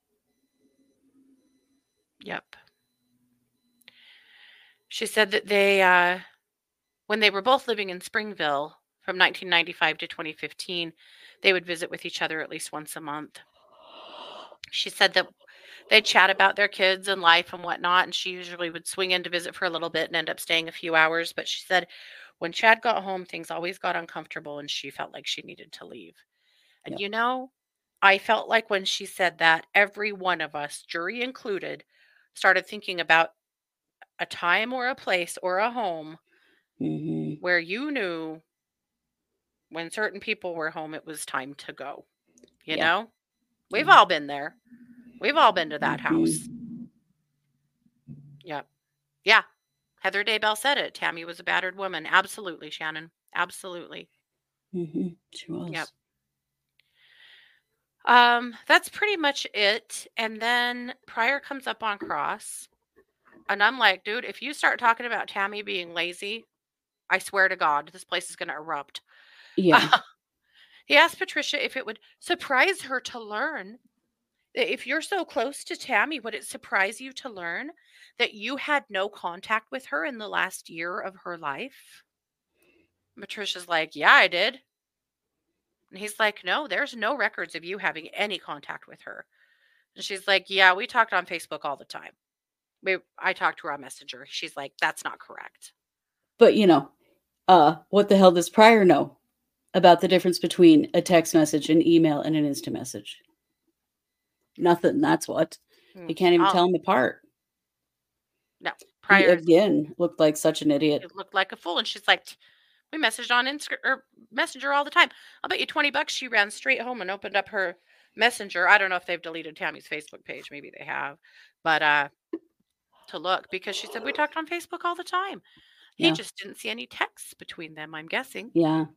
Yep. She said that they, uh, when they were both living in Springville from nineteen ninety-five to twenty fifteen, they would visit with each other at least once a month. She said that they'd chat about their kids and life and whatnot, and she usually would swing in to visit for a little bit and end up staying a few hours. But she said when Chad got home, things always got uncomfortable and she felt like she needed to leave. And Yep. you know, I felt like when she said that, every one of us, jury included, started thinking about a time or a place or a home Mhm. where you knew when certain people were home, it was time to go. You Yeah. know, we've Yeah. all been there. We've all been to that house. Mhm. Yep. Yeah. Heather Daybell said it. Tammy was a battered woman. Absolutely, Shannon. Absolutely. Mhm. She was. Yep. Um, that's pretty much it. And then Pryor comes up on Cross. And I'm like, dude, if you start talking about Tammy being lazy, I swear to God, this place is going to erupt. Yeah. He asked Patricia if it would surprise her to learn that if you're so close to Tammy, would it surprise you to learn that you had no contact with her in the last year of her life? Patricia's like, yeah, I did. And he's like, no, there's no records of you having any contact with her. And she's like, yeah, we talked on Facebook all the time. We, I talked to her on Messenger. She's like, that's not correct. But you know, uh, what the hell does Pryor know about the difference between a text message, an email, and an instant message? Nothing. That's what. Hmm. You can't even Oh, tell them apart. no. He Pryor again looked like such an idiot. looked like a fool. And she's like, we messaged on Insta- or Messenger all the time. I'll bet you twenty bucks she ran straight home and opened up her Messenger. I don't know if they've deleted Tammy's Facebook page. Maybe they have. But uh, to look, because she said we talked on Facebook all the time. He Yeah. just didn't see any texts between them, I'm guessing. Yeah.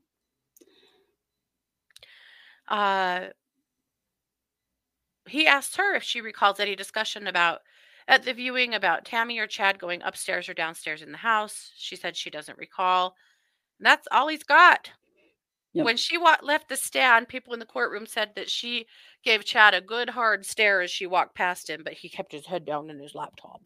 Uh, he asked her if she recalls any discussion about at the viewing about Tammy or Chad going upstairs or downstairs in the house. She said she doesn't recall. And that's all he's got. Yep. When she wa- left the stand, people in the courtroom said that she gave Chad a good hard stare as she walked past him, but he kept his head down in his laptop.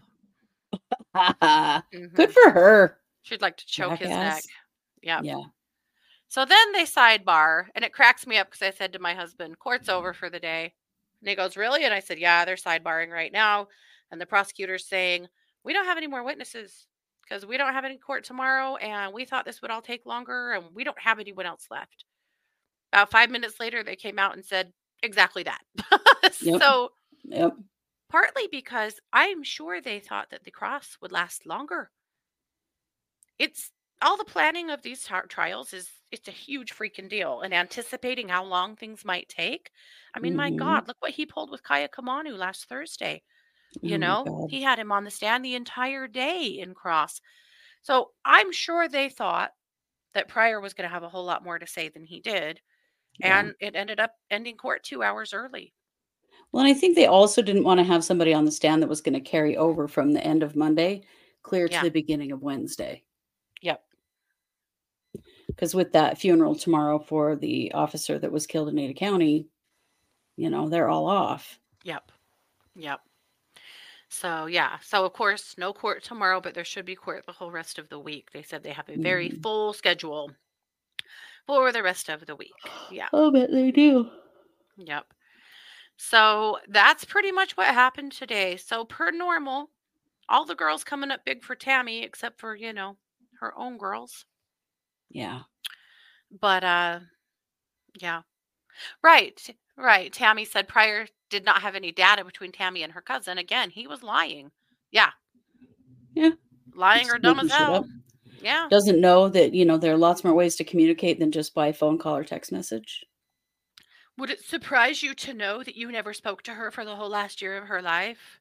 Good Mhm. for her. She'd like to choke his neck. Jackass. Yeah. Yeah. So then they sidebar, and it cracks me up because I said to my husband, court's over for the day. And he goes, really? And I said, yeah, they're sidebarring right now. And the prosecutor's saying, we don't have any more witnesses because we don't have any court tomorrow. And we thought this would all take longer. And we don't have anyone else left. About five minutes later, they came out and said exactly that. Yep. So Yep. partly because I'm sure they thought that the cross would last longer. It's all the planning of these tri- trials is it's a huge freaking deal, and anticipating how long things might take. I mean, my Mhm. God, look what he pulled with Kaya Kamanu last Thursday. You Oh my know, God. he had him on the stand the entire day in Cross. So I'm sure they thought that Pryor was going to have a whole lot more to say than he did. Yeah. And it ended up ending court two hours early. Well, and I think they also didn't want to have somebody on the stand that was going to carry over from the end of Monday clear to Yeah. the beginning of Wednesday. Yep. Because with that funeral tomorrow for the officer that was killed in Ada County, you know, they're all off. Yep. Yep. So, yeah. So, of course, no court tomorrow, but there should be court the whole rest of the week. They said they have a very Mhm. full schedule for the rest of the week. Yeah. I'll bet they do. Yep. So, that's pretty much what happened today. So, per normal, all the girls coming up big for Tammy, except for, you know, her own girls. Yeah. But, uh, yeah. Right. Right. Tammy said Pryor did not have any data between Tammy and her cousin. Again, he was lying. Yeah. Yeah. Lying Just or dumb making as shit hell. up. Yeah. Doesn't know that, you know, there are lots more ways to communicate than just by phone call or text message. Would it surprise you to know that you never spoke to her for the whole last year of her life?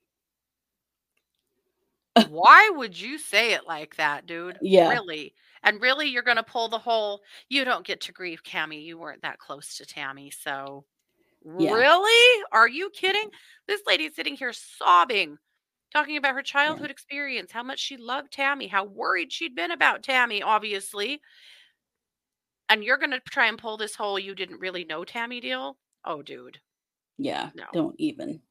Why would you say it like that, dude? Yeah. Really? And really, you're going to pull the whole, you don't get to grieve, Cammy. You weren't that close to Tammy. So, Yeah. really? Are you kidding? This lady's sitting here sobbing, talking about her childhood experience, how much she loved Tammy, how worried she'd been about Tammy, obviously. And you're going to try and pull this whole you didn't really know Tammy deal? Oh, dude. Yeah. No. Don't even.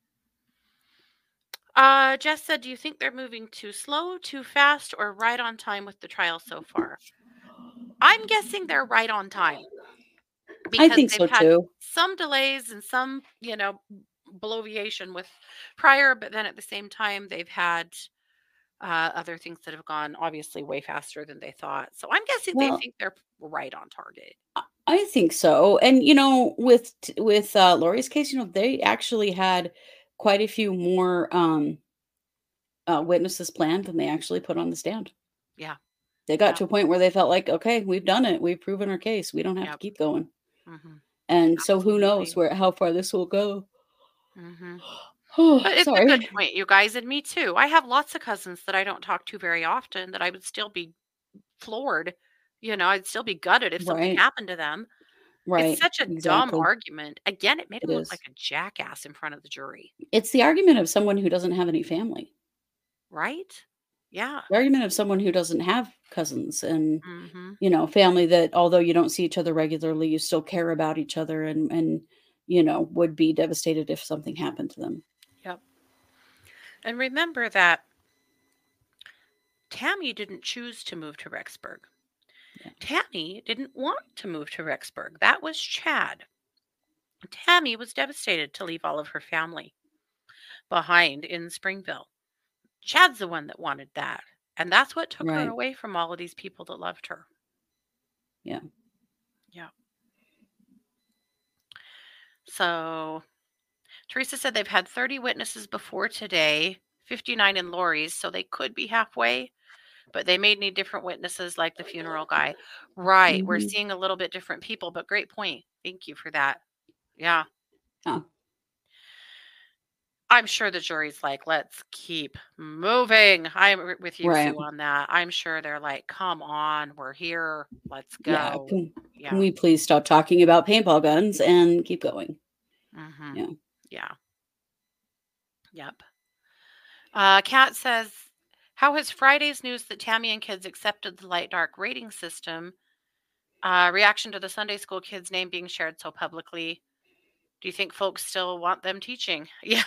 Uh, Jess said, do you think they're moving too slow, too fast, or right on time with the trial so far? I'm guessing they're right on time. I think they've so had too. some delays and some, you know, bloviation with Pryor, but then at the same time, they've had uh, other things that have gone obviously way faster than they thought. So I'm guessing Well- they think they're right on target. I think so. And you know, with with uh Lori's case, you know, they actually had quite a few more um uh witnesses planned than they actually put on the stand. Yeah. They got Yeah. to a point where they felt like, okay, we've done it. We've proven our case. We don't have to Yep. keep going. Mm-hmm. And so who knows Absolutely. where how far this will go. Mm-hmm. Oh, But it's sorry. a good point, you guys, and me too. I have lots of cousins that I don't talk to very often that I would still be floored. You know, I'd still be gutted if something Right. happened to them. Right. It's such a dumb exactly. argument. Again, it made It him look is. like a jackass in front of the jury, It's the argument of someone who doesn't have any family. right? Yeah. The argument of someone who doesn't have cousins and Mm-hmm. you know, family that although you don't see each other regularly, you still care about each other and and you know, would be devastated if something happened to them. Yep. And remember that Tammy didn't choose to move to Rexburg. Yeah. Tammy didn't want to move to Rexburg. That was Chad. Tammy was devastated to leave all of her family behind in Springville. Chad's the one that wanted that. And that's what took Right. her away from all of these people that loved her. Yeah. Yeah. So Teresa said they've had thirty witnesses before today, fifty-nine in Lori's, so they could be halfway, but they may need different witnesses like the funeral guy. Right. We're Mhm. seeing a little bit different people, but great point. Thank you for that. Yeah. Yeah. I'm sure the jury's like, let's keep moving. I'm r- with you, Right. Sue, on that. I'm sure they're like, come on, we're here. Let's Yeah. go. Can, Yeah. can we please stop talking about paintball guns and keep going? Mm-hmm. Yeah. Yeah. Yep. Uh, Kat says, how has Friday's news that Tammy and kids accepted the light dark rating system, uh, reaction to the Sunday school kids' name being shared so publicly? Do you think folks still want them teaching? Yeah.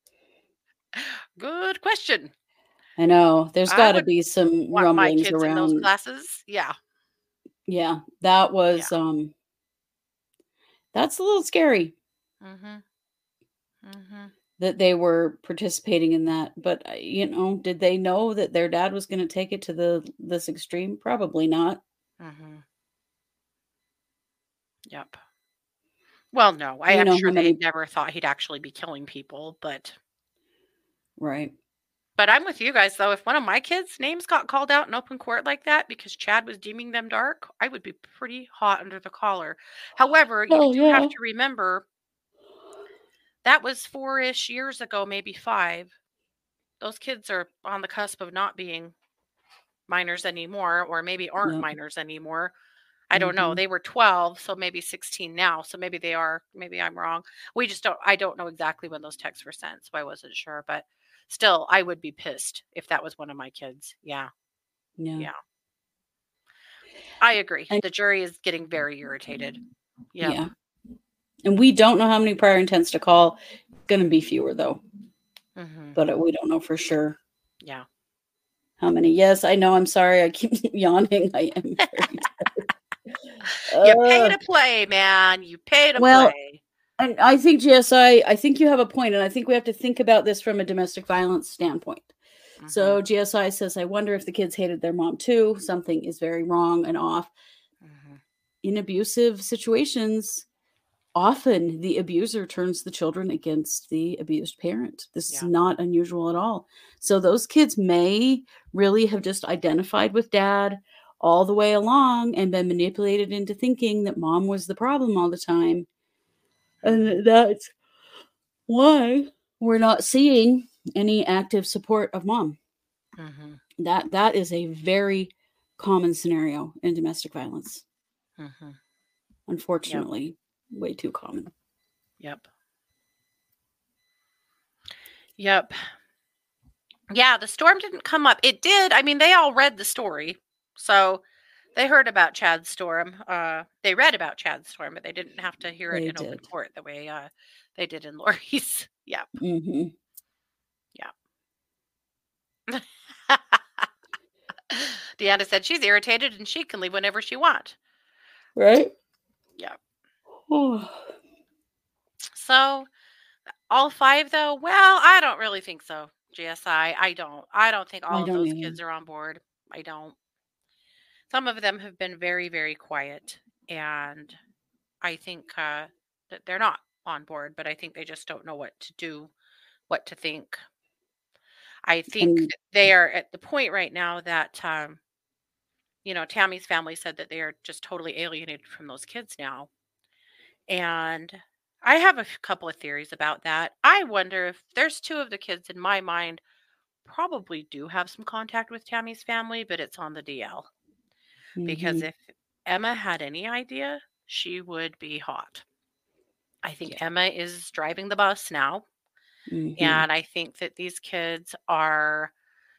Good question. I know. There's I got to would be some Want my rumblings kids in those around. classes? Yeah. Yeah. That was um that's a little scary Mm-hmm. Mm-hmm. that they were participating in that. But uh, you know, did they know that their dad was going to take it to the this extreme? Probably not. Mm-hmm. Yep. Well, no, I You am know sure how they many never thought he'd actually be killing people, but right. but I'm with you guys though. If one of my kids' names got called out in open court like that because Chad was deeming them dark, I would be pretty hot under the collar. However, you Oh do have yeah. to remember that was four-ish years ago, maybe five. Those kids are on the cusp of not being minors anymore, or maybe aren't Yep. minors anymore. I don't know. Mhm. They were twelve, so maybe sixteen now. So maybe they are. Maybe I'm wrong. We just don't. I don't know exactly when those texts were sent, so I wasn't sure. But still, I would be pissed if that was one of my kids. Yeah, Yeah. yeah. I agree. And- The jury is getting very irritated. Yep. Yeah. And we don't know how many prior intents to call. Going to be fewer, though. Mhm. But we don't know for sure Yeah. how many. Yes, I know. I'm sorry. I keep yawning. I am very tired. You pay Uh, to play, man. You pay to Well, play. And I think, G S I, I think you have a point, and I think we have to think about this from a domestic violence standpoint. Mhm. So G S I says, I wonder if the kids hated their mom too. Something is very wrong and off. Mhm. In abusive situations, often the abuser turns the children against the abused parent. This is Yeah. not unusual at all. So those kids may really have just identified with dad all the way along and been manipulated into thinking that mom was the problem all the time. And that's why we're not seeing any active support of mom. Mhm. That that is a very common scenario in domestic violence. Mhm. Unfortunately, way too common. Yep. Yep. Yeah, the storm didn't come up. It did. I mean, they all read the story. So they heard about Chad's storm. Uh, they read about Chad's storm, but they didn't have to hear it They in open did. court the way uh, they did in Lori's. Yep. hmm Deanna said she's irritated and she can leave whenever she wants. Right? Yeah. Oh, So all five though, well, I don't really think so. G S I, I don't. I don't think all I of don't those either. kids are on board. I don't. Some of them have been very, very quiet, and I think uh, that they're not on board. But I think they just don't know what to do, what to think. I think And that they are at the point right now that um, you know Tammy's family said that they are just totally alienated from those kids now, and I have a f- couple of theories about that. I wonder if there's two of the kids in my mind probably do have some contact with Tammy's family, but it's on the D L. Because mhm, if Emma had any idea, she would be hot. I think Yeah. Emma is driving the bus now, mhm, and I think that these kids are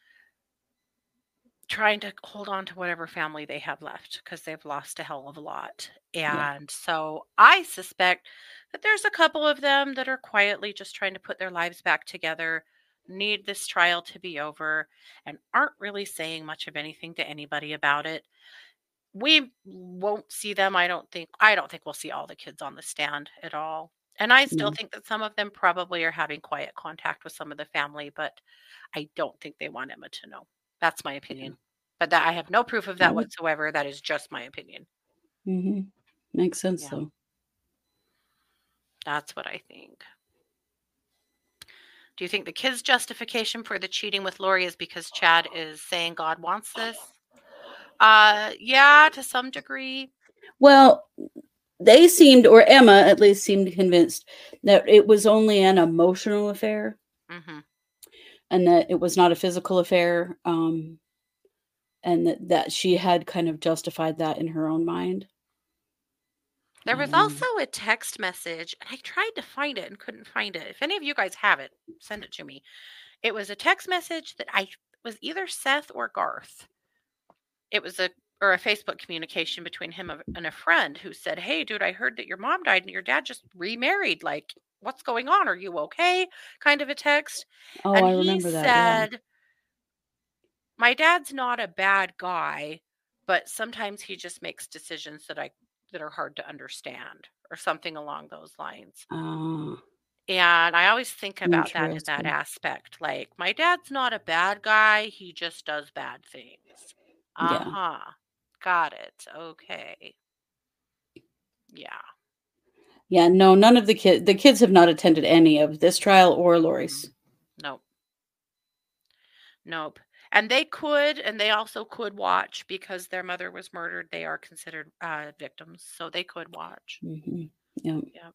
trying to hold on to whatever family they have left because they've lost a hell of a lot. Yeah. And so I suspect that there's a couple of them that are quietly just trying to put their lives back together, need this trial to be over, and aren't really saying much of anything to anybody about it. We won't see them. I don't think I don't think we'll see all the kids on the stand at all. And I still No. think that some of them probably are having quiet contact with some of the family, but I don't think they want Emma to know. That's my opinion. But that I have no proof of I that would- whatsoever. That is just my opinion. mhm. Makes sense Yeah. though. That's what I think. Do you think the kids' justification for the cheating with Lori is because Chad is saying God wants this? Uh yeah, to some degree. Well, they seemed, or Emma at least seemed convinced that it was only an emotional affair hmm and that it was not a physical affair. Um, and that, that she had kind of justified that in her own mind. There I was don't know. also a text message, and I tried to find it and couldn't find it. If any of you guys have it, send it to me. It was a text message that I was either Seth or Garth. It was a or a Facebook communication between him and a friend who said, "Hey, dude, I heard that your mom died and your dad just remarried. Like, what's going on? Are you okay?" Kind of a text. Oh, And I he remember that. Yeah. said, "My dad's not a bad guy, but sometimes he just makes decisions that I that are hard to understand," or something along those lines. Uh, And I always think about that in that Interesting. aspect. Like, my dad's not a bad guy, he just does bad things. Yeah. Uh-huh. Got it. Okay. Yeah. Yeah. No, none of the kids, the kids have not attended any of this trial or Lori's. Nope. Nope. And they could, and they also could watch because their mother was murdered. They are considered uh, victims, so they could watch. hmm Yeah. Yep.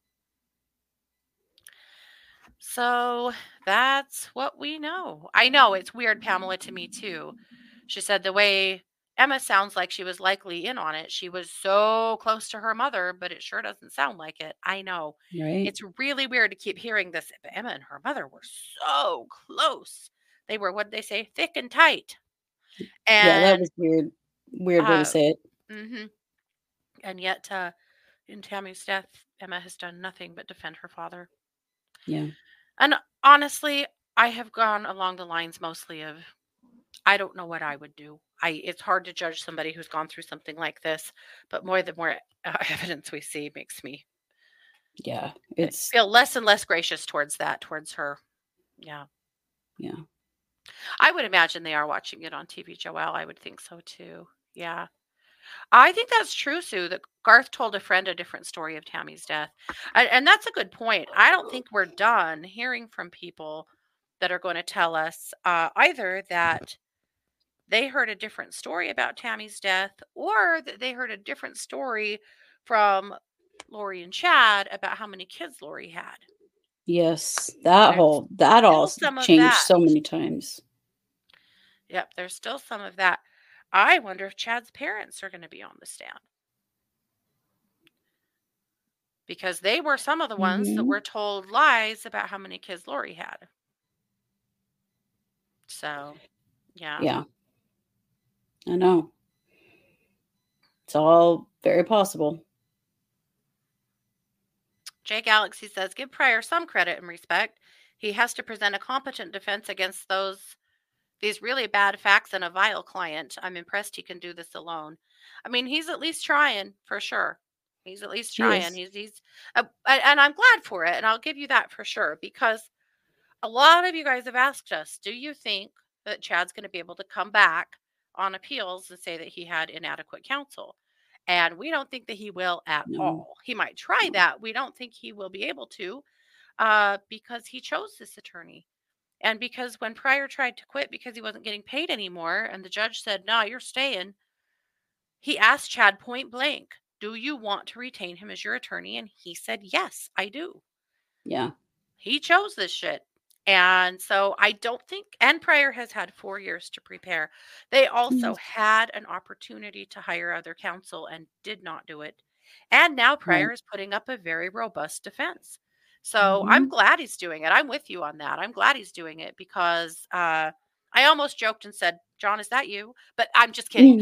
So that's what we know. I know it's weird, Pamela, to me too. She said the way Emma sounds like she was likely in on it. She was so close to her mother, but it sure doesn't sound like it. I know. Right. It's really weird to keep hearing this. But Emma and her mother were so close. They were, what did they say, thick and tight. yeah. That And was weird. Weird way uh, to say it. hmm And yet, uh, in Tammy's death, Emma has done nothing but defend her father. Yeah. And honestly, I have gone along the lines mostly of I don't know what I would do. I It's hard to judge somebody who's gone through something like this, but more the more uh, evidence we see makes me Yeah. It's, feel less and less gracious towards that, towards her. Yeah. yeah. I would imagine they are watching it on T V, Joelle. I would think so too. Yeah. I think that's true, Sue, that Garth told a friend a different story of Tammy's death. And, and that's a good point. I don't think we're done hearing from people that are going to tell us uh, either that they heard a different story about Tammy's death or that they heard a different story from Lori and Chad about how many kids Lori had. Yes. That There's whole, that all still some of changed that. so many times. Yep, there's still some of that. I wonder if Chad's parents are going to be on the stand. Because they were some of the ones that Mhm. were told lies about how many kids Lori had. So, yeah. Yeah. I know. It's all very possible. Jay Galaxy says, give Pryor some credit and respect. He has to present a competent defense against those these really bad facts and a vile client. I'm impressed he can do this alone. I mean, he's at least trying for sure. He's at least He trying. is. He's he's uh, and I'm glad for it, and I'll give you that for sure because a lot of you guys have asked us, do you think that Chad's going to be able to come back on appeals and say that he had inadequate counsel? And we don't think that he will at No. all. He might try No. that. We don't think he will be able to uh, because he chose this attorney. And because when Pryor tried to quit because he wasn't getting paid anymore, and the judge said, no, you're staying, he asked Chad point blank, do you want to retain him as your attorney? And he said, yes, I do. Yeah. He chose this shit. And so I don't think, and Pryor has had four years to prepare. They also Mhm. had an opportunity to hire other counsel and did not do it. And now Pryor Right. is putting up a very robust defense. So I'm Mhm. glad he's doing it. I'm with you on that. I'm glad he's doing it because uh, I almost joked and said, John, is that you? But I'm just kidding.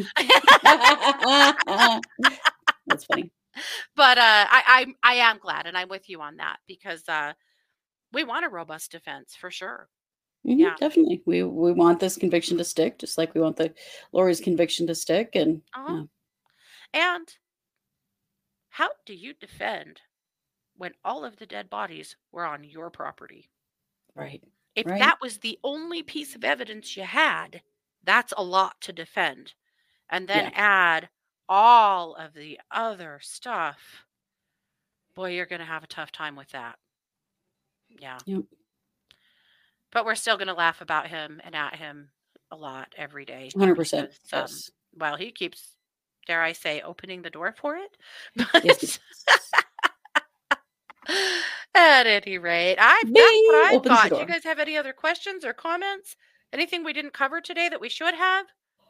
That's funny. But uh, I, I I am glad, and I'm with you on that because uh, we want a robust defense for sure. Mhm, Yeah. definitely. We we want this conviction to stick, just like we want the Lori's conviction to stick. And Uh-huh. yeah. And how do you defend when all of the dead bodies were on your property? Right. If Right. that was the only piece of evidence you had, that's a lot to defend. And then Yeah. add all of the other stuff. Boy, you're going to have a tough time with that. Yeah. Yep. But we're still going to laugh about him and at him a lot every day. one hundred percent. because, um, Yes. well, he keeps, dare I say, opening the door for it. Yes. But at any rate, I that's Bing! what I Opens the thought. Do you door. guys have any other questions or comments? Anything we didn't cover today that we should have?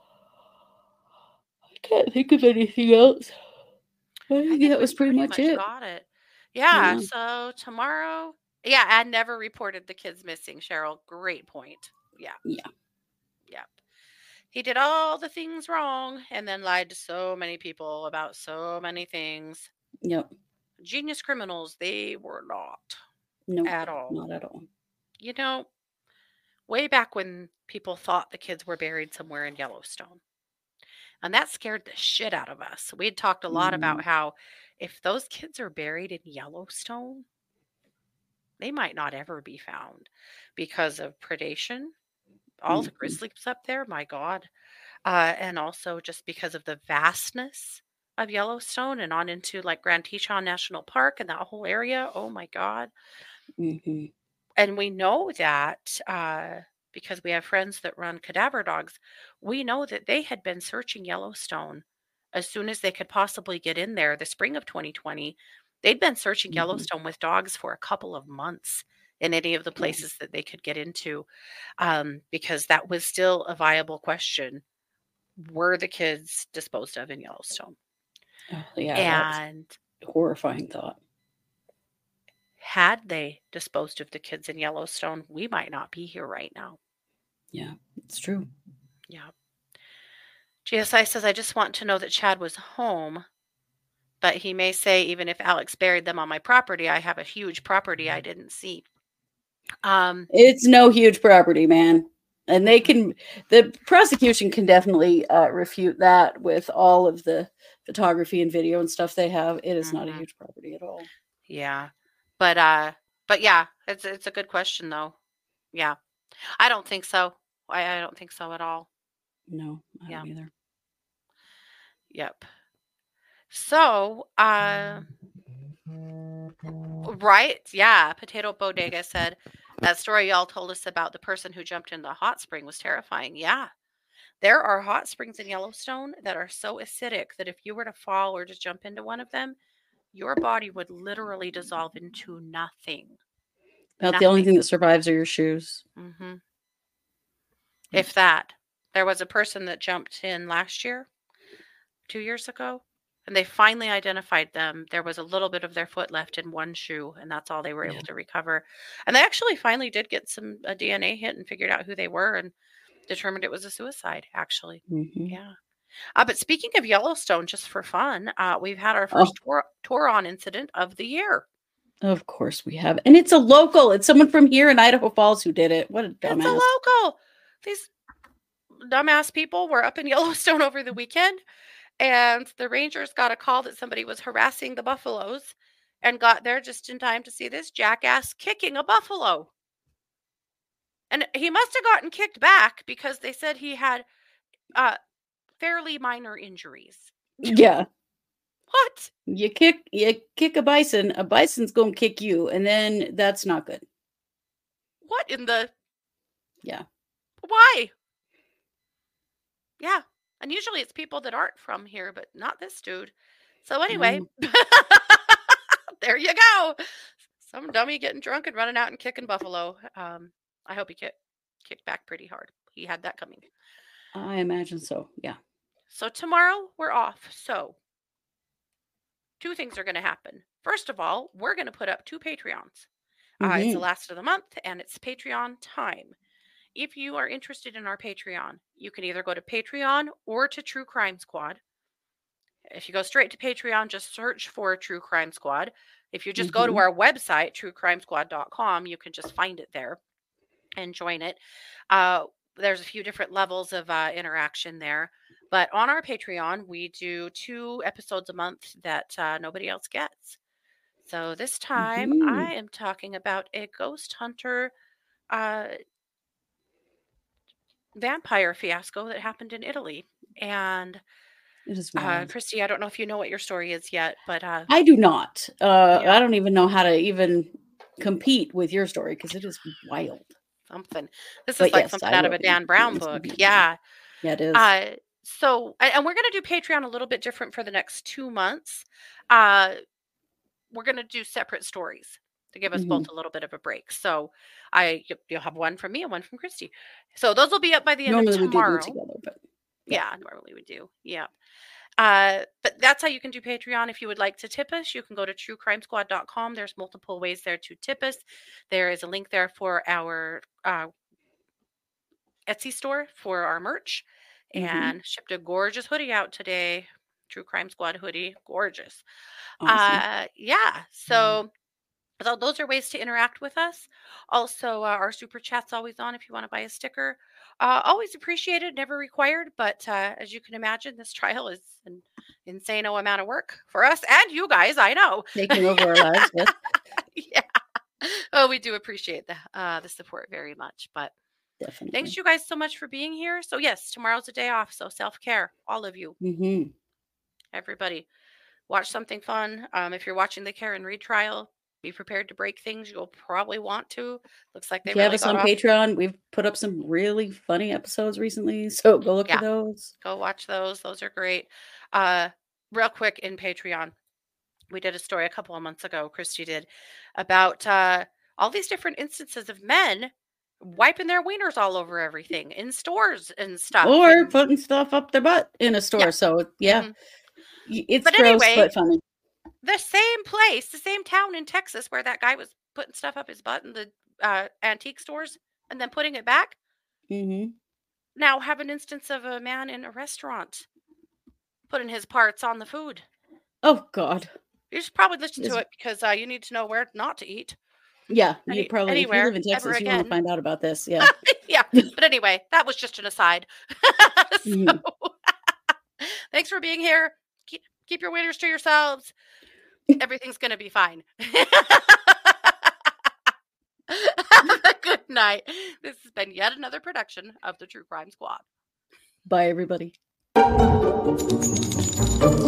I can't think of anything else. I I think think that we was pretty much it. got it. Yeah. Yeah. So tomorrow, yeah, and never reported the kids missing. Cheryl, great point. Yeah. Yeah. Yep. He did all the things wrong and then lied to so many people about so many things. Yep. Genius criminals, they were not No. at all. Not at all. You know, way back when people thought the kids were buried somewhere in Yellowstone. And that scared the shit out of us. We had talked a lot about Mhm. how if those kids are buried in Yellowstone, they might not ever be found because of predation. All the Mhm. grizzlies up there, my God. Uh, and also just because of the vastness of Yellowstone and on into like Grand Teton National Park and that whole area. Oh my God. Mhm. And we know that uh, because we have friends that run cadaver dogs, we know that they had been searching Yellowstone as soon as they could possibly get in there. The spring of twenty twenty, they'd been searching Mhm. Yellowstone with dogs for a couple of months in any of the Yeah. places that they could get into um, because that was still a viable question. Were the kids disposed of in Yellowstone? Oh, yeah. That's And a horrifying thought. had they disposed of the kids in Yellowstone, we might not be here right now. Yeah. It's true. Yeah. G S I says, I just want to know that Chad was home, but he may say, even if Alex buried them on my property, I have a huge property I didn't see. Um, It's no huge property, man. And they can, the prosecution can definitely uh, refute that with all of the photography and video and stuff they have. It is not a Mhm. huge property at all. yeah. But, uh, but yeah, it's, it's a good question though. Yeah. I don't think so. I, I don't think so at all. No, I Yeah. don't either. Yep. So, uh, right? Yeah. Potato Bodega said that story y'all told us about the person who jumped in the hot spring was terrifying. Yeah. There are hot springs in Yellowstone that are so acidic that if you were to fall or just jump into one of them, your body would literally dissolve into nothing. About the only Nothing. thing that survives are your shoes. hmm If that. There was a person that jumped in last year, two years ago, and they finally identified them. There was a little bit of their foot left in one shoe, and that's all they were able Yeah. to recover. And they actually finally did get some a D N A hit and figured out who they were and determined it was a suicide, actually. Mhm. Yeah. Uh, but speaking of Yellowstone, just for fun, uh, we've had our Oh. first tour, Tour-on incident of the year. Of course we have. And it's a local. It's someone from here in Idaho Falls who did it. What a It's dumbass. a local. These dumbass people were up in Yellowstone over the weekend, and the rangers got a call that somebody was harassing the buffaloes and got there just in time to see this jackass kicking a buffalo. And he must have gotten kicked back because they said he had uh, fairly minor injuries. Yeah. What? You kick you kick a bison, a bison's gonna kick you, and then that's not good. What in the? Yeah. Why? Yeah. And usually it's people that aren't from here, but not this dude. So anyway, there you go. Some dummy getting drunk and running out and kicking buffalo. Um, I hope he kicked kicked back pretty hard. He had that coming. I imagine so. Yeah. So tomorrow we're off. So two things are going to happen. First of all, we're going to put up two Patreons. Uh, it's the Mhm. last of the month and it's Patreon time. If you are interested in our Patreon, you can either go to Patreon or to True Crime Squad. If you go straight to Patreon, just search for True Crime Squad. If you just go to Mhm. our website, true crime squad dot com, you can just find it there and join it. Uh, there's a few different levels of uh, interaction there. But on our Patreon, we do two episodes a month that uh, nobody else gets. So this time Mhm. I am talking about a ghost hunter uh, vampire fiasco that happened in Italy. And It is uh, wild. Christy, I don't know if you know what your story is yet, but uh, I do not. Uh Yeah. I don't even know how to even compete with your story because it is wild. something. This But is like yes, something I out of will a be Dan Brown doing book. something. Yeah. Yeah, it is. Uh, so, and, and we're going to do Patreon a little bit different for the next two months. Uh, we're going to do separate stories to give us Mhm. both a little bit of a break. So, I you- you'll have one from me and one from Christy. So those will be up by the end Normally of we do tomorrow. them together, but Yeah, normally we do. Yeah. Uh, but that's how you can do Patreon. If you would like to tip us, you can go to true crime squad dot com. There's multiple ways there to tip us. There is a link there for our uh, Etsy store for our merch, Mhm. and shipped a gorgeous hoodie out today. True Crime Squad hoodie, gorgeous. awesome. Uh, yeah. So, so those are ways to interact with us. Also, uh, our super chat's always on if you want to buy a sticker. Uh, always appreciated, never required. But uh, as you can imagine, this trial is an insane amount of work for us and you guys. I know. Taking over our lives. Yes. Yeah. Oh, we do appreciate the uh, the support very much. But Definitely. thanks you guys so much for being here. So yes, tomorrow's a day off. So self-care, all of you, Mm-hmm. everybody. Watch something fun. Um, if you're watching the Karen Reed trial, be prepared to break things. You'll probably want to. Looks like they If you have really us got on off. Patreon, we've put up some really funny episodes recently, so go look Yeah. for those. Go watch those. Those are great. Uh, real quick in Patreon, we did a story a couple of months ago, Christy did, about uh, all these different instances of men wiping their wieners all over everything in stores and stuff. Or and- putting stuff up their butt in a store. Yeah. So yeah, Mhm. Y- it's But gross anyway, but funny. the same place, the same town in Texas where that guy was putting stuff up his butt in the uh, antique stores and then putting it back. Mm-hmm. now have an instance of a man in a restaurant putting his parts on the food. Oh God. You should probably listen Is- to it because uh, you need to know where not to eat. Yeah, Any- you probably if you anywhere, live in ever Texas, you want again. to find out about this. Yeah. Yeah. But anyway, that was just an aside. So, Mhm. thanks for being here. Keep, keep your wieners to yourselves. Everything's going to be fine. Have a good night. This has been yet another production of the True Crime Squad. Bye, everybody.